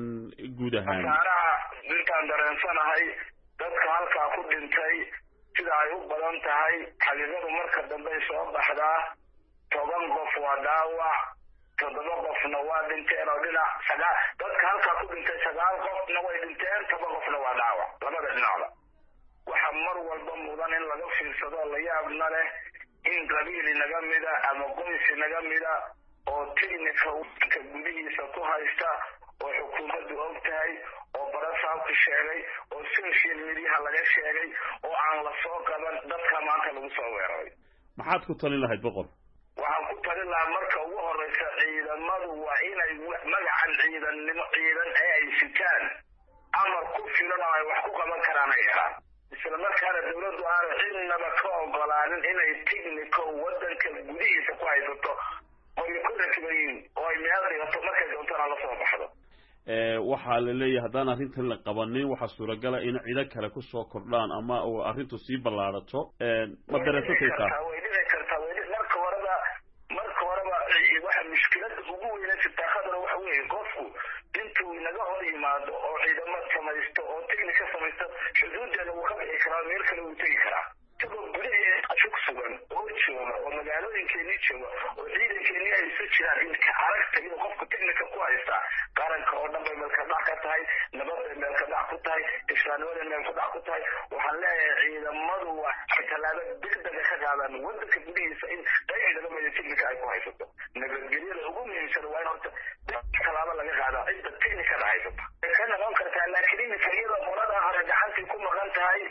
guud ahaan khasaaraha intaan dareensanahay dadka halkaa ku dhintay sida ay u badan tahay xaqiiqadu marka dambe soo baxdaa toban qof waa dhaawac toddoba qofna waa dhinteen oo dhinac sagaal dadka halkaa ku dhintay sagaal qofna way dhinteen toban qofna waa dhaawac labada dhinacda waxa mar walba mudan in laga fiirsado la yaabna leh in qabiil inaga mida ama qoys inaga mida oo tignika waddanka gudihiisa ku haysta oo xukuumaddu og tahay oo barasaabku sheegay oo social mediaha laga sheegay oo aan la soo qaban dadka maanta lagu soo weeraray maxaad ku talin lahayd boqor waxaan ku talin lahaa marka ugu horeysa ciidamadu waa inay magacan ciidannimo ciidan ee ay sitaan amar ku filan oo ay wax ku qaban karaan ay helaan isla markaana dawladdu aanu cidnaba ka ogolaanin inay tignika waddanka gudihiisa ku haysato oo ay ku rakibayiin oo ay meel dhigato markay doontana la soo baxdo waxaa la leeyahay haddaan arrintan la qabanin waxaa suuragala in ciido kale ku soo kordhaan ama uu arrintu sii ballaarato ma dareensataysaa way dhici kartaa way marka horeba marka horeba waxa mushkilada ugu weyna sitaakadana waxa weeye qofku intuu inaga hor yimaado oo ciidamo samaysto oo tignika samaysto xuduudeeda uu ka bixi karaa meel kale uu tegi karaa isagoo gudaheeda jug sugan oo jooga oo magaalooyinkeenii jooga oo ciidankeenii ay isu jiraan inka aragta iyo qofku tignika ku haystaa qaranka oo dhan bay meelka dhac ka tahay nabad bay meelka dhac ku tahay islaamnimada meelka dhac ku tahay waxaan leeyahay ciidamadu waa tallaabo degdega ka qaadaan waddanka gudihiisa in qayb ciidamada tignika ay ku haysato nabadgelyada ugu muhiimsan waa in horta tallaabo laga qaadaa cidda tignikada haysata way ka noqon kartaa laakiin iminka iyada qolada hore gacantii ku maqan tahay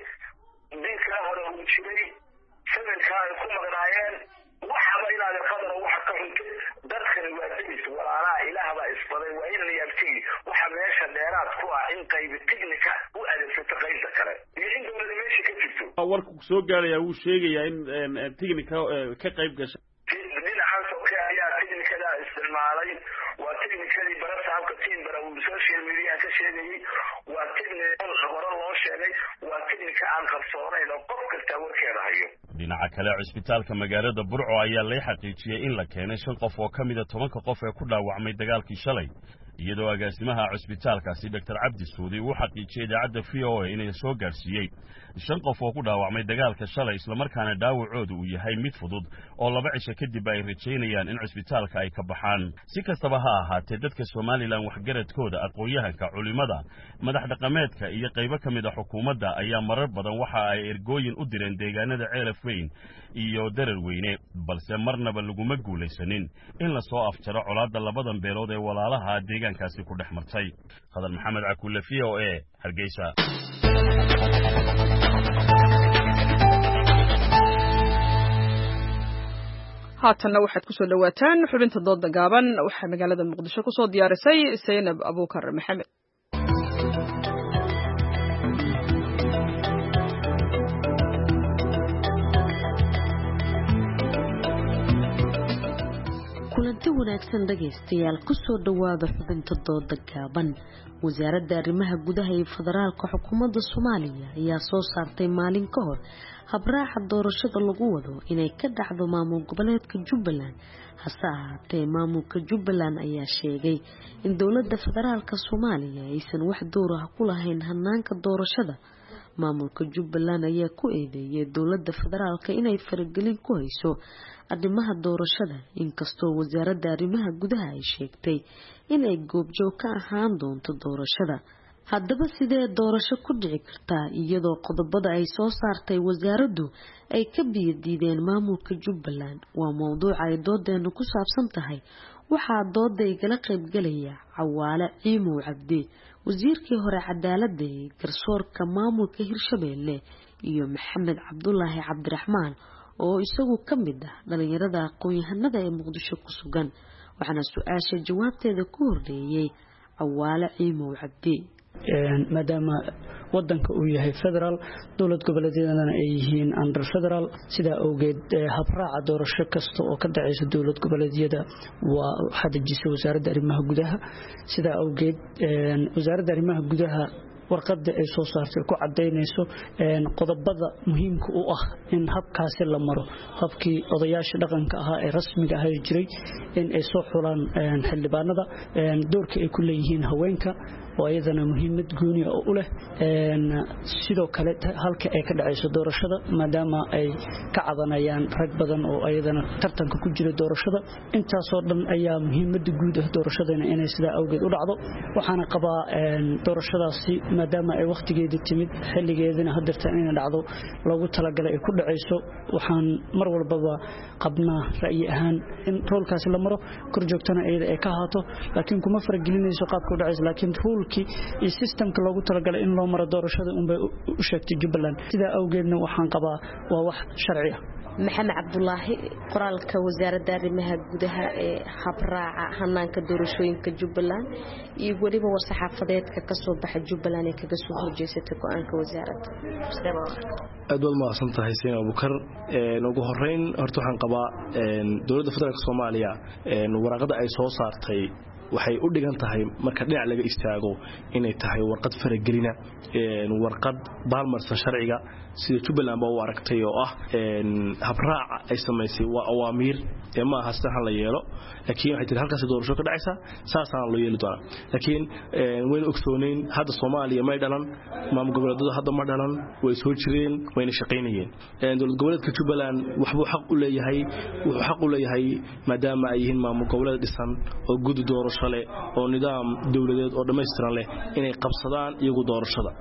dinkaa hore uu jiray samirkaa ay ku maqnaayeen waxaba inaada qadar waxa ka xuntay dadkani waa demis walaalaha ilaah baa isbaday waa in la yaabtay waxa meesha dheeraad ku ah in qayb tignika u adeegsato qaybta kale iyo in dowladda meesha ka jirto warku soo gaaraya wuu sheegayaa in tignika ka qayb gashay dhinacaas oo kale ayaa tignikada isticmaalay waa tignikadii barasaabka tiimbara uu social media ka sheegayay waa tignika hore loo sheegay waa tignika aan qarsoonayn oo qof kasta warkeeda hayo dhinaca kale cisbitaalka magaalada Burco ayaa la xaqiijiyay in la keenay shan qof oo kamid ah tobanka qof ee ku dhaawacmay dagaalkii shalay iyadoo agaasimaha cisbitaalkaasi Doctor Cabdi Suudi uu xaqiijiyay idaacadda V O A inay soo gaarsiiyay shan qof oo ku dhaawacmay dagaalka shalay isla markaana dhaawacoodu uu yahay mid fudud oo laba cisho kadib ay rajaynayaan in cisbitaalka ay ka baxaan si kastaba ha ahaatee dadka Somaliland waxgaradkooda aqoonyahanka culimada madax dhaqameedka iyo qaybo kamid ah xukuumadda ayaa marar badan waxa ay ergooyin u direen deegaanada Ceelaf Weyn iyo Darar Weyne balse marnaba laguma guulaysanin in la soo afjaro colaadda labadan beelood ee walaalaha deegaankaasi ku dhex martay Khadar Maxamed Cakuule V O A Hargeysa haatanna waxaad ku soo dhawaataan xubinta dooda gaaban waxaa magaalada Muqdisho ku soo diyaarisay Zainab Abuukar Maxamed kulanti wanaagsan dhageystayaal ku soo dhawaada xubinta dooda gaaban. wasaaradda arrimaha gudaha ee federaalka xukuumadda Soomaaliya ayaa soo saartay maalin ka hor habraaca doorashada lagu wado inay ka dhacdo maamul goboleedka Jubbaland. hase ahaatee maamulka Jubbaland ayaa sheegay in dowladda federaalka Soomaaliya aysan wax door ah ku lahayn hanaanka doorashada. maamulka Jubbaland ayaa ku eedeeyay dowladda federaalka inay faragelin ku hayso arrimaha doorashada, inkastoo wasaaradda arrimaha gudaha ay sheegtay inay goobjoog ka ahaan doonto doorashada. haddaba sidee doorasho ku dhici kartaa iyadoo qodobada ay soo saartay wasaaraddu ay ka biyadiideen maamulka Jubbaland? waa mowduuc ay doodeenu ku saabsan tahay. waxaa dooda igala qaybgalaya Cawaale Ciimow Cabdi, wasiirkii hore cadaaladda ee garsoorka maamulka Hirshabeelle, iyo Maxamed Cabdulaahi Cabdiraxmaan oo isagu ka mid ah dhalinyarada aqoon-yahanada ee Muqdisho ku sugan. waxaana su-aasha jawaabteeda ku horreeyay Cawaale Ciimow Cabdi. maadaama wadanka uu yahay federal, dowlad goboleedyadana ay yihiin under federal, sidaa awgeed habraaca doorasho kasta oo ka dhacaysa dowlad goboleedyada waa xadajisa wasaaradda arrimaha gudaha. sidaa awgeed wasaaradda arrimaha gudaha warqada ay soo saartay ku cadeynayso qodobada muhiimka u ah in habkaasi la maro, habkii odayaasha dhaqanka ahaa ee rasmiga ah ee jiray in ay soo xulaan xildhibaanada, doorka ay ku leeyihiin haweenka oo ayadana muhiimad gooni ah u leh, sidoo kale halka ay ka dhacayso doorashada maadaama ay ka cabanayaan rag badan oo ayadana tartanka ku jira doorashada. intaas oo dhan ayaa muhiimada guud ah doorashadana inay sidaa awgeed u dhacdo. waxaana qabaa doorashadaasi maadaama ay waqtigeeda timid xilligeedina hadirtaan inay dhacdo loogu talagalay ay ku dhacayso, waxaan mar walbaba qabnaa ra'yi ahaan in roolkaasi la maro, kor joogtana iyada ay ka haato, laakiin kuma faragelinayso qaabka u dhacayso, laakiin roolkii iyo systemka loogu talagalay in loo maro doorashada unbay u sheegtay Jubbaland. sidaa awgeedna waxaan qabaa waa wax sharci ah. Maxamed Cabdulaahi, qoraalka wasaaradda arrimaha gudaha ee habraaca hanaanka doorashooyinka Jubbaland iyo waliba warsaxaafadeedka ka soo baxay Jubbaland ee kaga soo horjeesatay go'aanka wasaaradda. aad baad mahadsan tahay Seen Abukar. ee ugu horeyn horta waxaan qabaa dowladda federaalka Soomaaliya ee warqada ay soo saartay waxay u dhigan tahay marka dhinac laga istaago inay tahay warqad faragelina, warqad baalmarsan sharciga sida Jubbaland baa u aragtay oo ah habraaca ay samaysay waa awaamiir ee ma aha sax la yeelo, laakiin waxay tiri halkaas doorasho ka dhacaysa saasaan loo yeeli doonaa. laakiin weyn ogsoonayn hadda Soomaaliya ma dhalan, maamul goboleedyada hadda ma dhalan, way soo jireen wayna shaqeynayeen. dowlad goboleedka Jubbaland wuxuu xaq u leeyahay wuxuu xaq u leeyahay maadaama ay yihiin maamul goboleed dhisan oo gud doorasho leh oo nidaam dawladeed oo dhameystiran leh inay qabsadaan iyagu doorashada.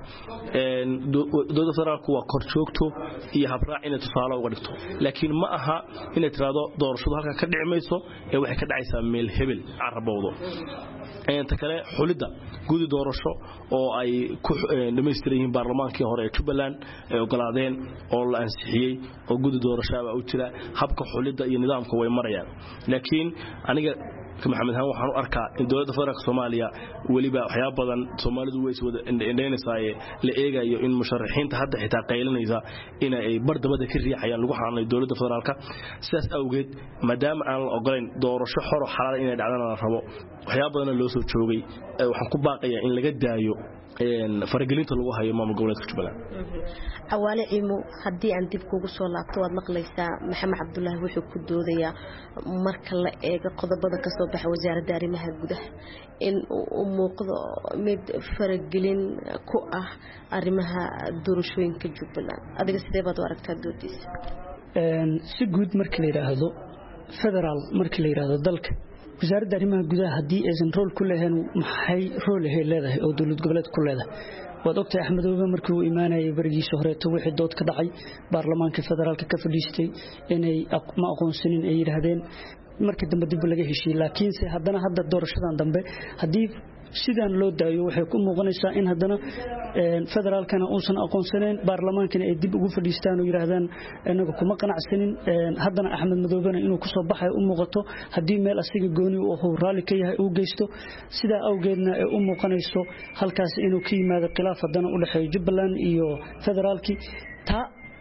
dowladda federaalku waa kor joogto iyo habraac inay tusaale uga dhigto, laakiin ma aha inay tiraado doorashadu halka ka dhicmayso ee waxay ka dhacaysaa meel hebel carabowdo. inta kale xulida gudi doorasho oo ay ku dhameystiran baarlamaankii hore ee Jubbaland ay ogolaadeen oo la ansixiyay oo gudi doorashada u jira habka xulida iyo nidaamka way marayaan. laakiin aniga Maxamed haan waxaan u arkaa in dowladda federaalka Soomaaliya waliba waxyaabo badan Soomaalidu way wada indheynaysaa la eegayo in musharaxiinta hadda xitaa qaylinaysa in ay bardabada ka riixayaan lagu xanaanay dowladda federaalka. sidaas awgeed maadaama aan la ogolayn doorasho xor oo xalaal inay dhacdana la rabo, waxyaabo badan loo soo joogay, waxaan ku baaqayaa in laga daayo faragelinta lagu hayo maamul goboleedka Jubbaland. Cawaale Ciimow, haddii aan dib kugu soo laabto waad maqlaysaa Maxamed Cabdulaahi wuxuu ku doodayaa marka la eego qodobada ka soo baxay wasaaradda arrimaha gudaha in uu muuqdo mid faragelin ku ah arrimaha doorashooyinka Jubbaland. adiga sidee baad u aragtaa doodiisa? si guud marka la yiraahdo federal marka la yiraahdo dalka wasaaradda arrimaha gudaha haddii aysan rool ku leeyahay maxay rool leedahay oo dowlad goboleed ku leedahay? waad ogtahay Axmed Oga markii uu imaanayay barigiisa horeeto wixii dood ka dhacay baarlamaanka federaalka ka fadhiistay inay ma aqoonsanin ay yiraahdeen markii dambe dib laga heshiiyay, laakiin se haddana hadda doorashadan dambe haddii sidaan loo daayo waxay ku muuqanaysaa in haddana federaalkana uusan aqoonsaneen, baarlamaankana ay dib ugu fadhiistaan oo yiraahdaan anaga kuma qanacsanin. haddana Axmed Madoobena inuu kusoo baxay u muuqato haddii meel asiga gooni uu hor raali ka yahay uu geysto, sidaa awgeedna ay u muuqanayso halkaas inuu ka yimaado khilaaf haddana u dhaxeeyo Jubbaland iyo federaalki. taa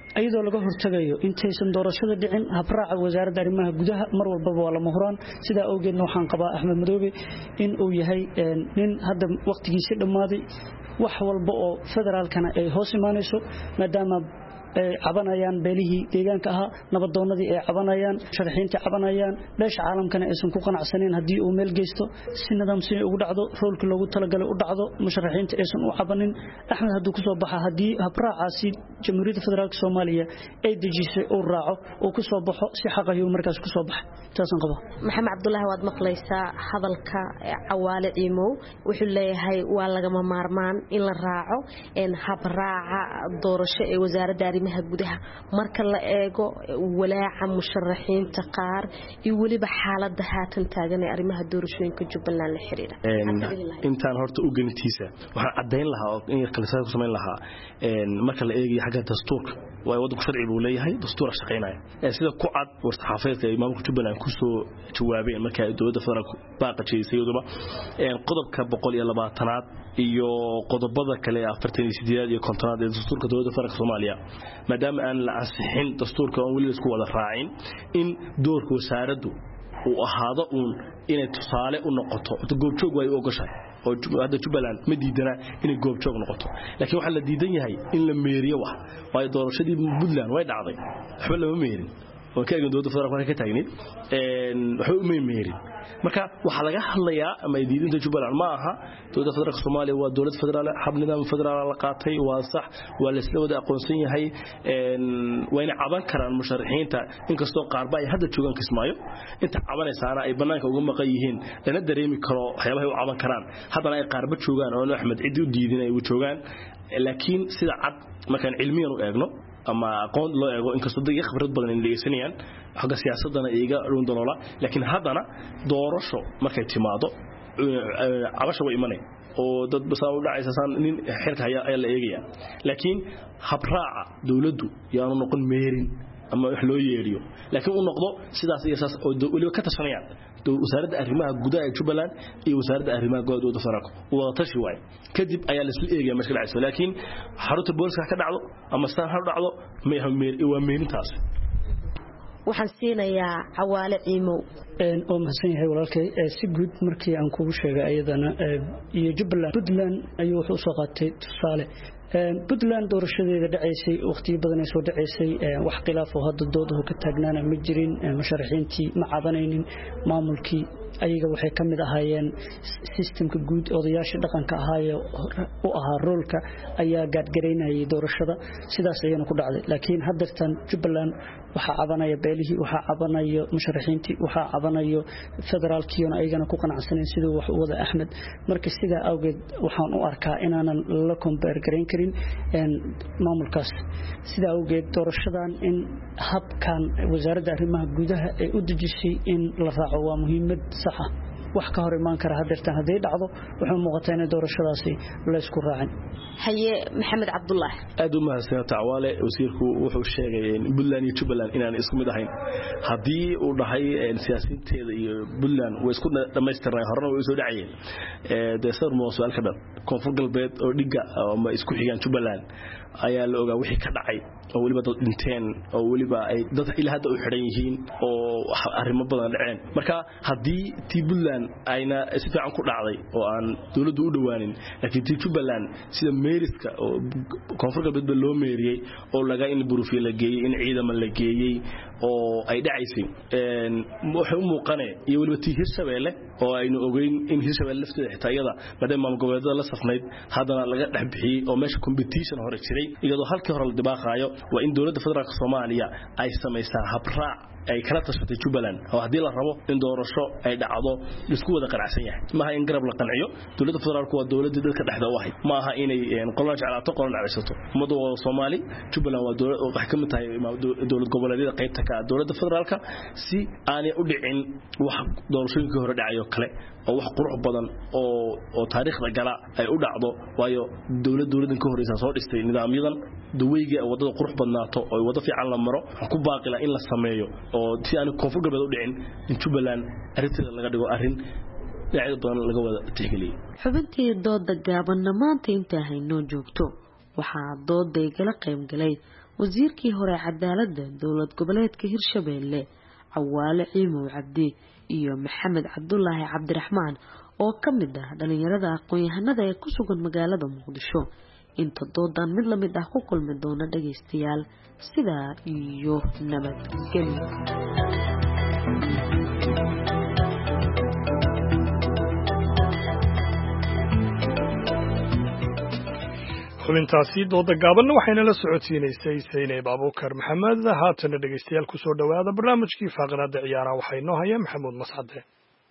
iyadoo laga hortagayo intaysan doorashada dhicin habraaca wasaaradda arrimaha gudaha mar walbaba waa lama huraan sidaa awgeedna waxaan qabaa Axmed Madoobe in uu yahay nin hadda waqtigiisa dhamaaday wax walba oo federaalkana ay hoos imaanayso maadaama cabanayaan beelihii deegaanka ahaa nabadoonadii ay cabanayaan sharaxiinta cabanayaan beesha caalamkana aysan ku qanacsaneen haddii uu meel geysto si nidaamsan ugu dhacdo roolka loogu talagalay u dhacdo musharaxiinta aysan u cabanin Axmed hadduu ku soo baxa haddii habraacaasi jamhuuriyadda federaalka Soomaaliya ay dejisay uu raaco oo ku soo baxo si xaq ah uu markaas ku soo baxay taasan qaba Maxamed Cabdullaahi waad maqlaysaa hadalka Cawaale Ciimow wuxuu leeyahay waa laga maarmaan in la raaco in habraaca doorasho ee wasaaradda gudaha marka la eego walaaca musharaxiinta qaar iyo waliba xaaladda haatan taagan ee arrimaha doorashooyinka Jubbaland la xiriira intaan horta u gelintiisa waxaan cadeyn lahaa oo in kala saar ku sameyn lahaa een marka la eegayo xagga dastuurka way waddanku sharci buu leeyahay dastuur shaqeynaya ee sida ku cad war-saxaafadeedka ay maamulka Jubbaland ku soo jawaabeen marka ay dowladda federaalku baaqaysay iyadoo een qodobka boqol iyo labaatan iyo qodobada kale afartan iyo siddeed iyo konton ee dastuurka dowladda federaalka Soomaaliya maadaama aan la ansixin dastuurka oo wali isku wada raacin in doorka wasaaraddu uu ahaado uun inay tusaale u noqoto goobjoog way u ogashay oo hadda Jubbaland ma diidana inay goobjoog noqoto laakiin waxa la diidan yahay in la meeriyo wax way doorashadii Puntland way dhacday waxba lama meerin oo ka eegin dowladda federaalka ka taagneed een waxa uu meerin marka waxa laga hadlayaa ama diidinta Jubbaland ma aha dowladda federaalka Soomaaliya waa dowlad federaal hab nidaam federaal la qaatay waa sax waa la isla wada aqoonsan yahay een wayna caban karaan musharaxiinta inkastoo qaarba ay hadda joogan Kismaayo inta cabanaysaana ay banaanka uga maqan yihiin lana dareemi karo waxyaabaha ay u caban karaan haddana ay qaarba joogaan oo Axmed cidi u diidin ay u joogaan laakiin sida cad markaan cilmiyan u eegno ama aqoon loo eego inkastoo dad khibrad badan ay leeyahay xagga siyaasadana iyaga run dolola laakiin haddana doorasho markay timaado cabasho way imanay oo dad basaan u dhacaysan nin xirka ayaa la eegaya laakiin habraaca dawladdu yaanu noqon meerin ama wax loo yeeriyo laakiin uu noqdo sidaas iyo saas oo waliba ka tashanayaan wasaaradda arrimaha gudaha ee Jubbaland iyo wasaaradda arrimaha gudaha federaalka wada tashi waay kadib ayaa la isla eegaya marka dhacayso laakiin xarunta booliska ka dhacdo ama saan ha dhacdo ma aha meer waa meerintaas waxaan siinayaa Cawaale Ciimow een oo mahsan yahay walaalkay si guud markii aan kugu sheegay ayadana iyo Jubbaland Puntland ayuu wuxuu soo qaatay tusaale Puntland doorashadeeda dhacaysay waqti badan ay soo dhacaysay wax khilaaf oo hadda doodaha ka taagnaana ma jirin musharaxiintii ma cabanaynin maamulkii ayaga waxay kamid ahaayeen systemka guud odayaasha dhaqanka ahaaye u ahaa roolka ayaa gaadgareynayay doorashada sidaas ayana ku dhacday laakiin haddartan Jubbaland waxa cabanaya beelihii waxa cabanayo musharaxiintii waxa cabanayo federaalkiina ayagana ku qanacsaneen sidoo wax u wada Axmed marka sida awgeed waxaan u arkaa inaanan la compare gareyn karin een maamulkaas sida awgeed doorashadan in habkan wasaaradda arrimaha gudaha ay u dejisay in la raaco waa muhiimad sax ah wax ka hor imaan kara hadeertan haday dhacdo wuxuu muuqataa in doorashadaasi la isku raacin haye Maxamed Cabdullaahi aad u mahadsan Cawaale wasiirku wuxuu sheegay in Puntland iyo Jubbaland inaan isku mid ahayn hadii uu dhahay siyaasiyiinteeda iyo Puntland way isku dhameystirnay horena way soo dhacayeen ee deesar moo su'aal ka dhan koonfur galbeed oo dhiga ama isku xigaan Jubbaland ayaa la ogaa wixii ka dhacay oo waliba dad dhinteen oo waliba ay dad ilaa hadda u xiran yihiin oo arrimo badan dhaceen marka hadii Puntland ayna si fiican ku dhacday oo aan dawladdu u dhawaanin laakiin Jubbaland sida meeriska oo koonfur galbeed loo meeriyay oo laga in burufiye la geeyay in ciidamo la geeyay oo ay dhacaysay een wuxuu muuqanay iyo waliba tii Hirshabeelle oo aynu ogeyn in Hirshabeelle lafteeda xitaa iyada maadaama goboleedyada la safnayd hadana laga dhaxbixiyay oo meesha competition hore jiray iyadoo halkii hore la dibaaqayo waa in dawladda federaalka Soomaaliya ay sameeysaa habraac ay kala tashatay Jubbaland oo hadii la rabo in doorasho ay dhacdo isku wada qanacsan yahay ma aha in garab la qanciyo dawladda federaalku waa dawladda dadka dhexda u ahay ma aha inay qolaan jeclaato qolaan dhacaysato umada Soomaali Jubbaland waa dawlad wax ka mid tahay dawlad goboleedyada qaybta ka dawladda federaalka si aanay u dhicin wax doorashooyinkii hore dhacayo kale oo wax qurux badan oo oo taariikhda gala ay u dhacdo waayo dawlad dawladan ka horeysa soo dhistay nidaamyadan daweyga wadada qurux badnaato oo wada fiican la maro ku baaqila in la sameeyo oo si aan koonfur galbeed u dhicin in Jubbaland arinteeda laga dhigo arin dhacdo badan laga wada tixgeliyo xubintii dooda gaaban maanta inta hayno joogto waxaa dooday kala qayb galay wasiirkii hore cadaaladda dowlad goboleedka Hirshabeelle Cawaale Ciimow Cabdi iyo Maxamed Cabdullaahi Cabdiraxmaan oo ka mid ah dhalinyarada aqoon-yahanada ee ku sugan magaalada Muqdisho inta doodan mid lamid ah ku kulmi doona dhageystayaal sidaa iyo nabadgelyo. xubintaasi dooda gaabanna waxayna la socodsiinaysay Sayneeb Abuukar Maxamed. haatana dhegeystayaal ku soo dhawaada barnaamijkii faaqraada ciyaaraha waxaa inoo haya Maxamuud Mascade.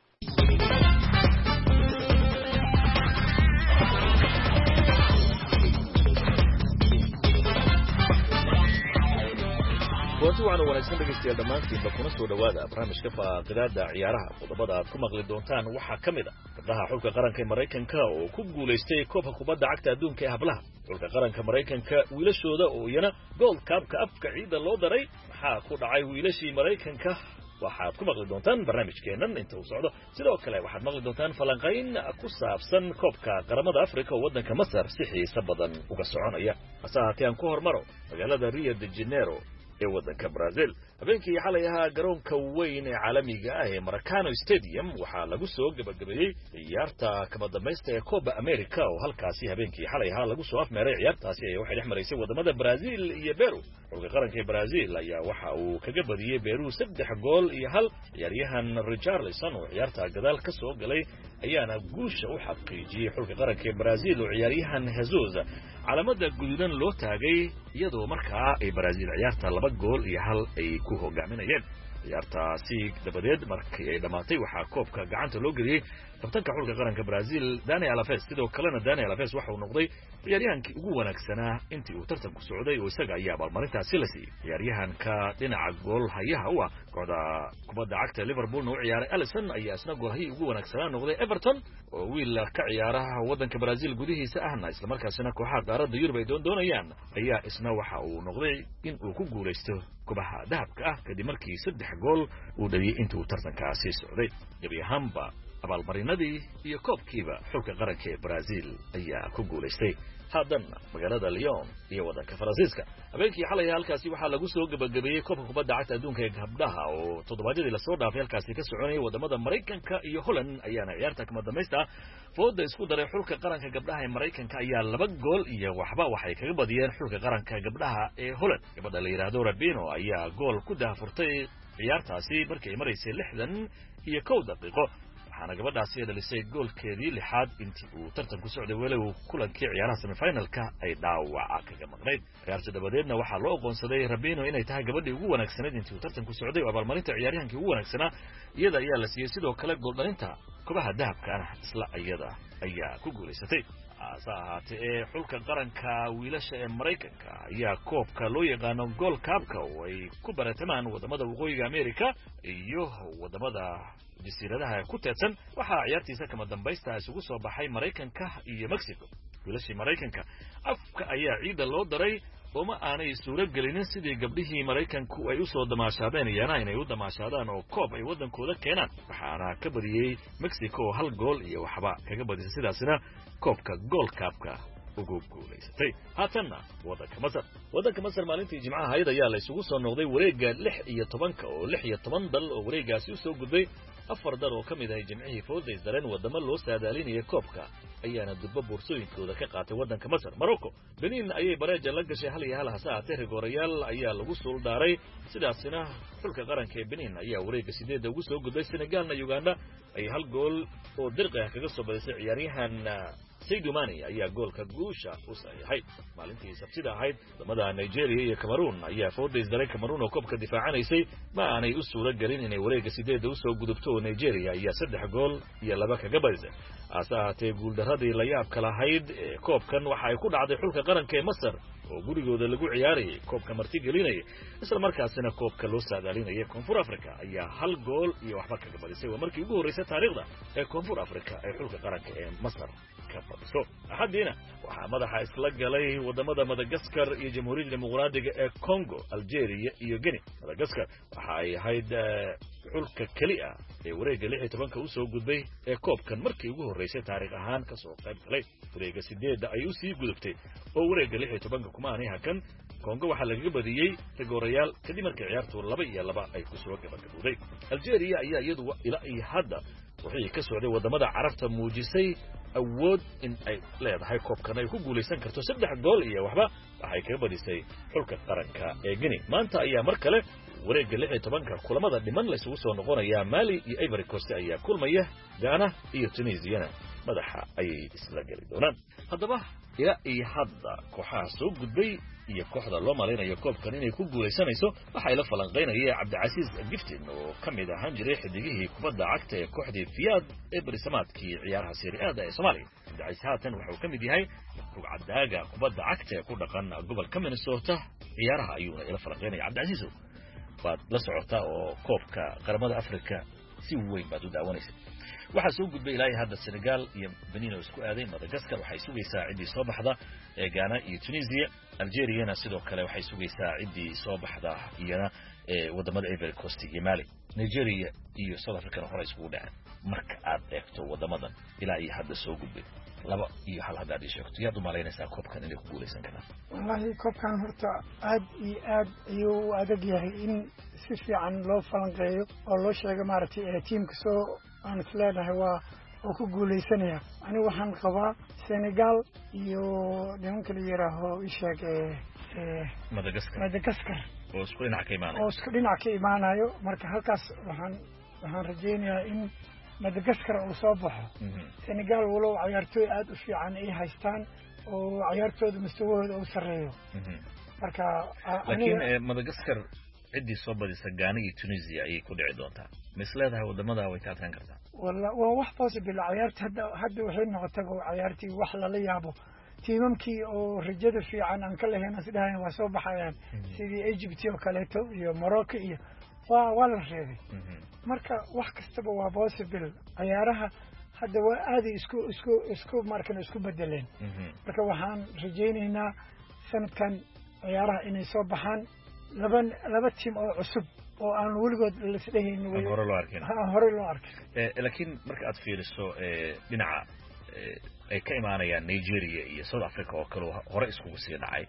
kulanti waxaana wanaagsan dhegeystayaal dhammaantiinba kuna soo dhawaada barnaamijka faaqraada ciyaaraha. qodobada aad ku maqli doontaan waxaa ka mid ah gabdhaha xulka qaranka ee Mareykanka oo ku guuleystay koobka kubadda cagta adduunka ee hablaha. xulka qaranka Mareykanka wiilashooda oo iyana Gold Cup-ka afka ciida loo daray. maxaa ku dhacay wiilashii Mareykanka? waxaad ku maqli doontaan barnaamijkeennan inta uu socdo. sidoo kale waxaad maqli doontaan falanqayn ku saabsan koobka qaramada Afrika oo waddanka Masar si xiiso badan uga soconaya. hase haatee aan ku hormaro magaalada Rio de Janeiro ee waddanka Brazil. habeenkii xalay ahaa garoonka weyn ee caalamiga ah ee Maracana Stadium waxaa lagu soo gabagabeeyey ciyaarta kama dambaysta ee Copa America oo halkaasi habeenkii xalay ahaa lagu soo afmeeray. ciyaartaasi ayaa waxay dhex maraysay wadamada Brazil iyo Peru. xulka qaranka ee Brazil ayaa waxa uu kaga badiyey Peru saddex gool iyo hal. ciyaaryahan Richarlison oo ciyaarta gadaal ka soo galay ayaana guusha u xaqiijiyey xulka qaranka ee Brazil oo ciyaaryahan Jesus calaamada guduudan loo taagay iyadoo markaa ay Brazil ciyaarta laba gool iyo hal ay ku hogaaminayeen. ciyaartaasi dabadeed markii ay dhamaatay waxaa koobka gacanta loo geliyey kabtanka xulka qaranka Brazil Dani Alves. sidoo kalena Dani Alves waxa uu noqday ciyaaryahankii ugu wanaagsanaa intii uu tartanku socday oo isaga ayaa abaalmarintaasi la siiyey. ciyaaryahanka dhinaca gool hayaha u ah kooxda kubadda cagta Liverpoolna u ciyaaray Alisson ayaa isna goolhayii ugu wanaagsanaa noqday. Everton oo wiil ka ciyaaraha waddanka Brazil gudihiisa ahna isla markaasina kooxaha qaaradda Yurub ay doondoonayaan ayaa isna waxa uu noqday in uu ku guulaysto kubaha dahabka ah kadib markii saddex gool uu dhaliyay intii uu tartankaasi socday. gebi ahaanba abaalmarinadii iyo koobkiiba xulka qaranka ee Brazil ayaa ku guulaystay. haddana magaalada Lyon iyo waddanka Faransiiska habeenkii xalay halkaasi waxaa lagu soo gabagabeeyey koobka kubadda cagta adduunka ee gabdhaha oo toddobaadyadii la soo dhaafay halkaasi ka soconayay wadamada Mareykanka iyo Holland ayaana ciyaarta kama dambaysta fooda isku daray. xulka qaranka gabdhaha ee Mareykanka ayaa laba gool iyo waxba waxay kaga badiyeen xulka qaranka gabdhaha ee Holland. gabadha la yiraahdo Rabino ayaa gool ku daafurtay ciyaartaasi markii ay maraysay lixdan iyo kow daqiiqo. waxaana gabadhaasi dhalisay goolkeedii lixaad intii uu tartanku socday weli uu kulankii ciyaaraha semifinalka ay dhaawaca kaga maqnayd. ciyaarta dabadeedna waxaa loo aqoonsaday Rabino inay tahay gabadhii ugu wanaagsanayd intii uu tartanku socday oo abaalmarinta ciyaaryahankii ugu wanaagsanaa iyada ayaa la siiyey. sidoo kale gooldhalinta kubaha dahabka ah isla iyada ayaa ku guulaysatay. hase ahaatee ee xulka qaranka wiilasha ee Mareykanka ayaa koobka loo yaqaano Gold Cup-ka oo ay ku baratamaan wadamada waqooyiga America iyo wadamada jasiiradaha ku teedsan. waxaa ciyaartiisa kama dambaysta isugu soo baxay Mareykanka iyo Mexico. wiilashii Mareykanka afka ayaa ciida loo daray oo ma aanay suuro gelinin sidii gabdhihii Mareykanku ay u soo damaashaadeen iyana inay u damaashaadaan oo koob ay waddankooda keenaan. waxaana ka badiyey Mexico hal gool iyo waxba kaga badisay sidaasina koobka Gold Cup-ka ugu guulaysatay. haatanna waddanka Masar waddanka Masar maalintii Jimcaha ahayd ayaa la isugu soo noqday wareegga lix iyo tobanka oo lix iyo toban dal oo wareeggaasi u soo gudbay. afar dal oo ka mid ah jimcihii fooda is dareen wadamo loo saadaalinaya koobka ayaana dubba boorsooyinkooda ka qaatay waddanka Masar. Morocco Benin ayay bareeja la gashay hal iyo hal. hase haatee rigoorayaal ayaa lagu suul dhaaray sidaasina xulka qaranka ee Benin ayaa wareegga sideedda ugu soo gudbay. Senegalna Uganda ay hal gool oo dirqi ah kaga soo badisay. ciyaaryahan Sadio Mane ayaa goolka guusha u saxiixay. maalintii Sabtida ahayd wadamada Nigeria iyo Cameroon ayaa fooda is daray. Cameroon oo koobka difaacanaysay ma aanay u suuro gelin inay wareegga sideedda u soo gudubto oo Nigeria ayaa saddex gool iyo laba kaga badisay. hase haatee guuldaradii la yaabka lahayd ee koobkan waxa ay ku dhacday xulka qaranka ee Masar oo gurigooda lagu ciyaarayay koobka marti gelinaya isla markaasina koobka loo saadaalinayay. Koonfur Afrika ayaa hal gool iyo waxba kaga badisay. waa markii ugu horeysay taariikhda ee Koonfur Afrika ay xulka qaranka ee Masar ka badiso. axadiina waxaa madaxa isla galay wadamada Madagascar iyo Jamhuuriyadda Dimuqraadiga ee Congo, Algeria iyo Guinea. Madagascar waxa ay ahayd xulka kali ah ee wareegga lix iyo tobanka u soo gudbay ee koobkan markii ugu horeysay taariikh ahaan ka soo qayb galay. wareegga sideedda ay u sii gudubtay oo wareegga lix iyo tobanka kuma aanay hakan congo waxaa lagaga badiyey rigoorayaal kadib markii ciyaartu laba iyo laba ay ku soo gabagabowday algeria ayaa iyadu ilaa iyo hadda wixii ka socday wadamada carabta muujisay awood in ay leedahay koobkan ay ku guulaysan karto saddex gool iyo waxba waxay kaga badisay xulka qaranka ee Guinea maanta ayaa mar kale wareegga lix iyo tobanka kulamada dhiman la isugu soo noqonaya Mali iyo Ivory Coast ayaa kulmaya Ghana iyo Tunisia madaxa ay isla gali doonaan haddaba ilaa iyo hadda kooxaha soo gudbay iyo kooxda loo maleynayo koobkan inay ku guulaysanayso waxay la falanqeynayay Cabdicasiis Giftin oo kamid ahaan jiray xidigihii kubadda cagta ee kooxdii Fiyaad ee barisamaadkii ciyaaraha Serie A ee Soomaaliya Cabdicasiis haatan wuxuu kamid yahay rugcadaaga kubadda cagta ee ku dhaqan gobolka Minnesota ciyaaraha ayuu la falanqeynaya Cabdicasiis baad la socotaa oo koobka qaramada Afrika si weyn baad u daawanaysaa waxa soo gudbay ilaa hadda Senegal iyo Benin oo isku aaday Madagascar waxay sugaysaa cidii soo baxda ee Ghana iyo Tunisia Algeria sidoo kale waxay sugaysaa cidii soo baxda iyana ee wadamada Ivory Coast iyo Mali Nigeria iyo South Africa hore isku dhacay marka aad eegto wadamadan ilaa iyo hadda soo gudbay laba iyo hal hadaad sheegto yaad u maleynaysaa koobkan inay ku guuleysan karaan wallahi koobkan horta aad iyo aad ayuu adag yahay in si fiican loo falanqeeyo oo loo sheego maaragtay teamka soo aan isleedahay waa oo ku guuleysanaya ani waxaan qabaa Senegal iyo nimanka la yiraahdo ishaag ee Madagascar Madagascar oo isku dhinac ka imaanayo oo isku dhinac ka imaanayo marka halkaas waxaan waxaan rajeynayaa in Madagascar uu soo baxo Senegal walow ciyaartoy aad u fiican ay haystaan oo ciyaartooda mustawahooda uu sareeyo marka laakiin Madagascar cidii soo badisa Ghana iyo Tunisia ay ku dhici doontaa misleedahay wadamada way ka adkaan kartaa walla waa wax possible ciyaarta hadda hadda waxay noqotay oo ciyaartii wax la la yaabo tiimamkii oo rajada fiican aan ka lahayn asdahan waa soo baxayaan sidii Egypt oo kaleeto iyo Morocco iyo waa waa la reebay marka wax kastaba waa possible ciyaaraha hadda waa aad isku isku isku markan isku bedeleen marka waxaan rajeynaynaa sanadkan ciyaaraha inay soo baxaan laba laba team oo cusub oo aan weligood la isdhayn way hore loo arkay ha hore loo arkay ee laakiin marka aad fiiriso ee dhinaca ay ka imaanayaan Nigeria iyo South Africa oo kale hore isku sii dhacay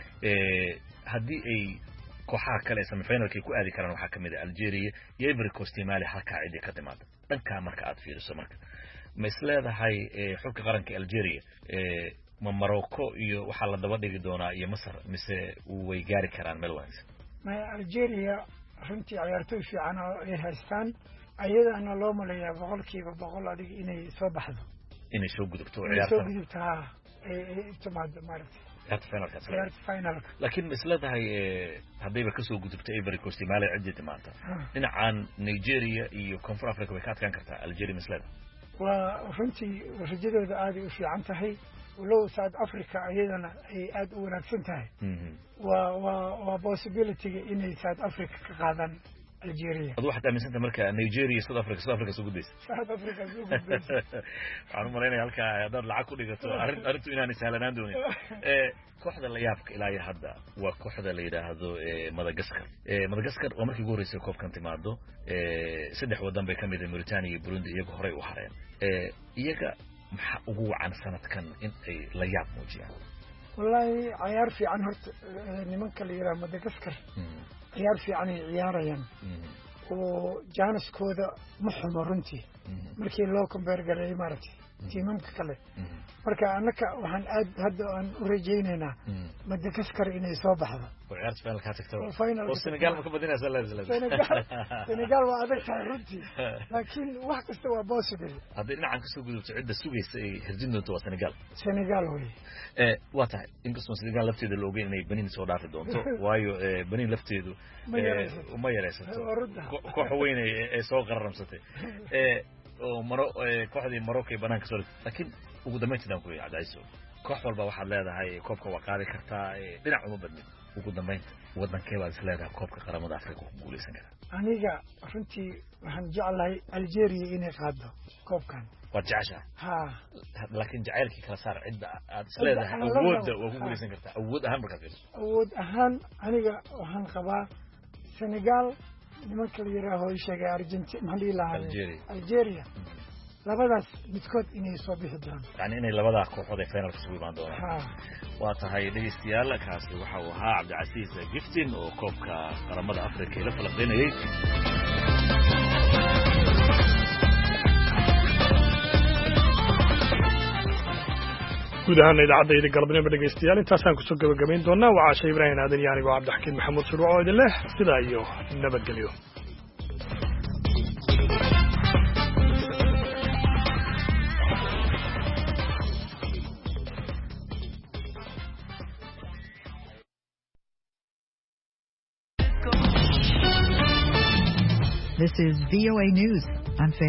ee hadii ay kooxaha kale semifinalkii ku aadi karaan waxa kamid ah Algeria iyo Ivory Coast Mali halka cidi ka timaado dhanka marka aad fiiriso marka ma isleedahay xulka qaranka Algeria ee ma Morocco iyo waxa la daba dhigi doonaa iyo Masar mise way gaari karaan meel wanaagsan ma Algeria runtii ciyaartoy fiican oo ay haystaan ayadana loo maleeyaa boqolkiiba boqol adiga inay soo baxdo inay soo gudubto ciyaarta soo gudubta ee timaado maartay ciyaarta finalka laakiin misleedahay hadayba ka soo gudubtay Ivory Coast Mali cidi timaanta dhinacan Nigeria iyo Koonfur Africa way ka adkaan kartaa Algeria misleedahay waa runtii rajadooda aad u fiican tahay walow South Africa ayadana ay aad u wanaagsan tahay waa waa waa possibility inay South Africa ka qaadaan Algeria adu waxaad aaminsantahay marka Nigeria South Africa South Africa soo gudbaysa South Africa soo gudbaysa waxaan u maleynayaa halka dad lacag ku dhigato arrin arrintu inaan sahlanaan doonin ee kooxda la yaabka ilaa iyo hadda waa kooxda la yiraahdo ee Madagascar ee Madagascar oo markii ugu horeysay koobkan timaado ee saddex wadan bay kamid ah Mauritania iyo Burundi iyaga hore u hareen ee iyaga maxaa ugu wacan sanadkan in ay la yaab muujiyaan wallahi ciyaar fiican horta nimanka la yiraahdo Madagascar ciyaar fiican ay ciyaarayaan oo jaaniskooda ma xumo runtii markii loo compare gareeyay maaragtay tiimamka kale marka annaka waxaan aad hadda aan u rajeynaynaa Madagascar inay soo baxdo oo ciyaarta final ka tagto final oo Senegal ma ka badinaysa la Senegal Senegal waa adag tahay runtii laakiin wax kasta waa possible haddii dhinacan ka soo gudubto cidda sugaysa ay hirjin doonto waa Senegal Senegal way ee waa tahay inkastoo Senegal lafteeda la ogeyn inay Benin soo dhaafi doonto waayo Benin lafteedu uma yareysato koox weyn ee soo qararamsatay ee oo maro kooxdii Morocco banaanka soo laakiin ugu dambeyntii ku yaacayso koox walba waxaad leedahay koobka waa qaadi kartaa dhinac uma badnin ugu dambeyn wadankee baad isleedahay koobka qaramada Afrika ku guuleysan kara aniga runtii waxaan jeclahay Algeria inay qaado koobkan waa jecesha ha laakiin jacaylkii kala saar cidda aad isleedahay awoodda waa ku guuleysan kartaa awood ahaan markaad fiiriso awood ahaan aniga waxaan qabaa Senegal nimanka la yiraahdo sheegay Argentina maxaa la Algeria Algeria labadaas midkood inay soo bixi doonaan yani inay labadaa kooxood ee finalka isugu imaan doonaan waa tahay dhegeystayaal kaasi waxa uu ahaa cabdicasiis giftin oo koobka qaramada afrika ee la falaqeynayay guud ahaan idaacadayda galabnimo dhegeystayaal intaasaan kusoo gabagabayn doonaa waa caashe ibraahim aadan iyo anigoo cabdixakiin maxamuud shuruuc oo idin leh sidaa iyo nabadgelyo This is V O A News. I'm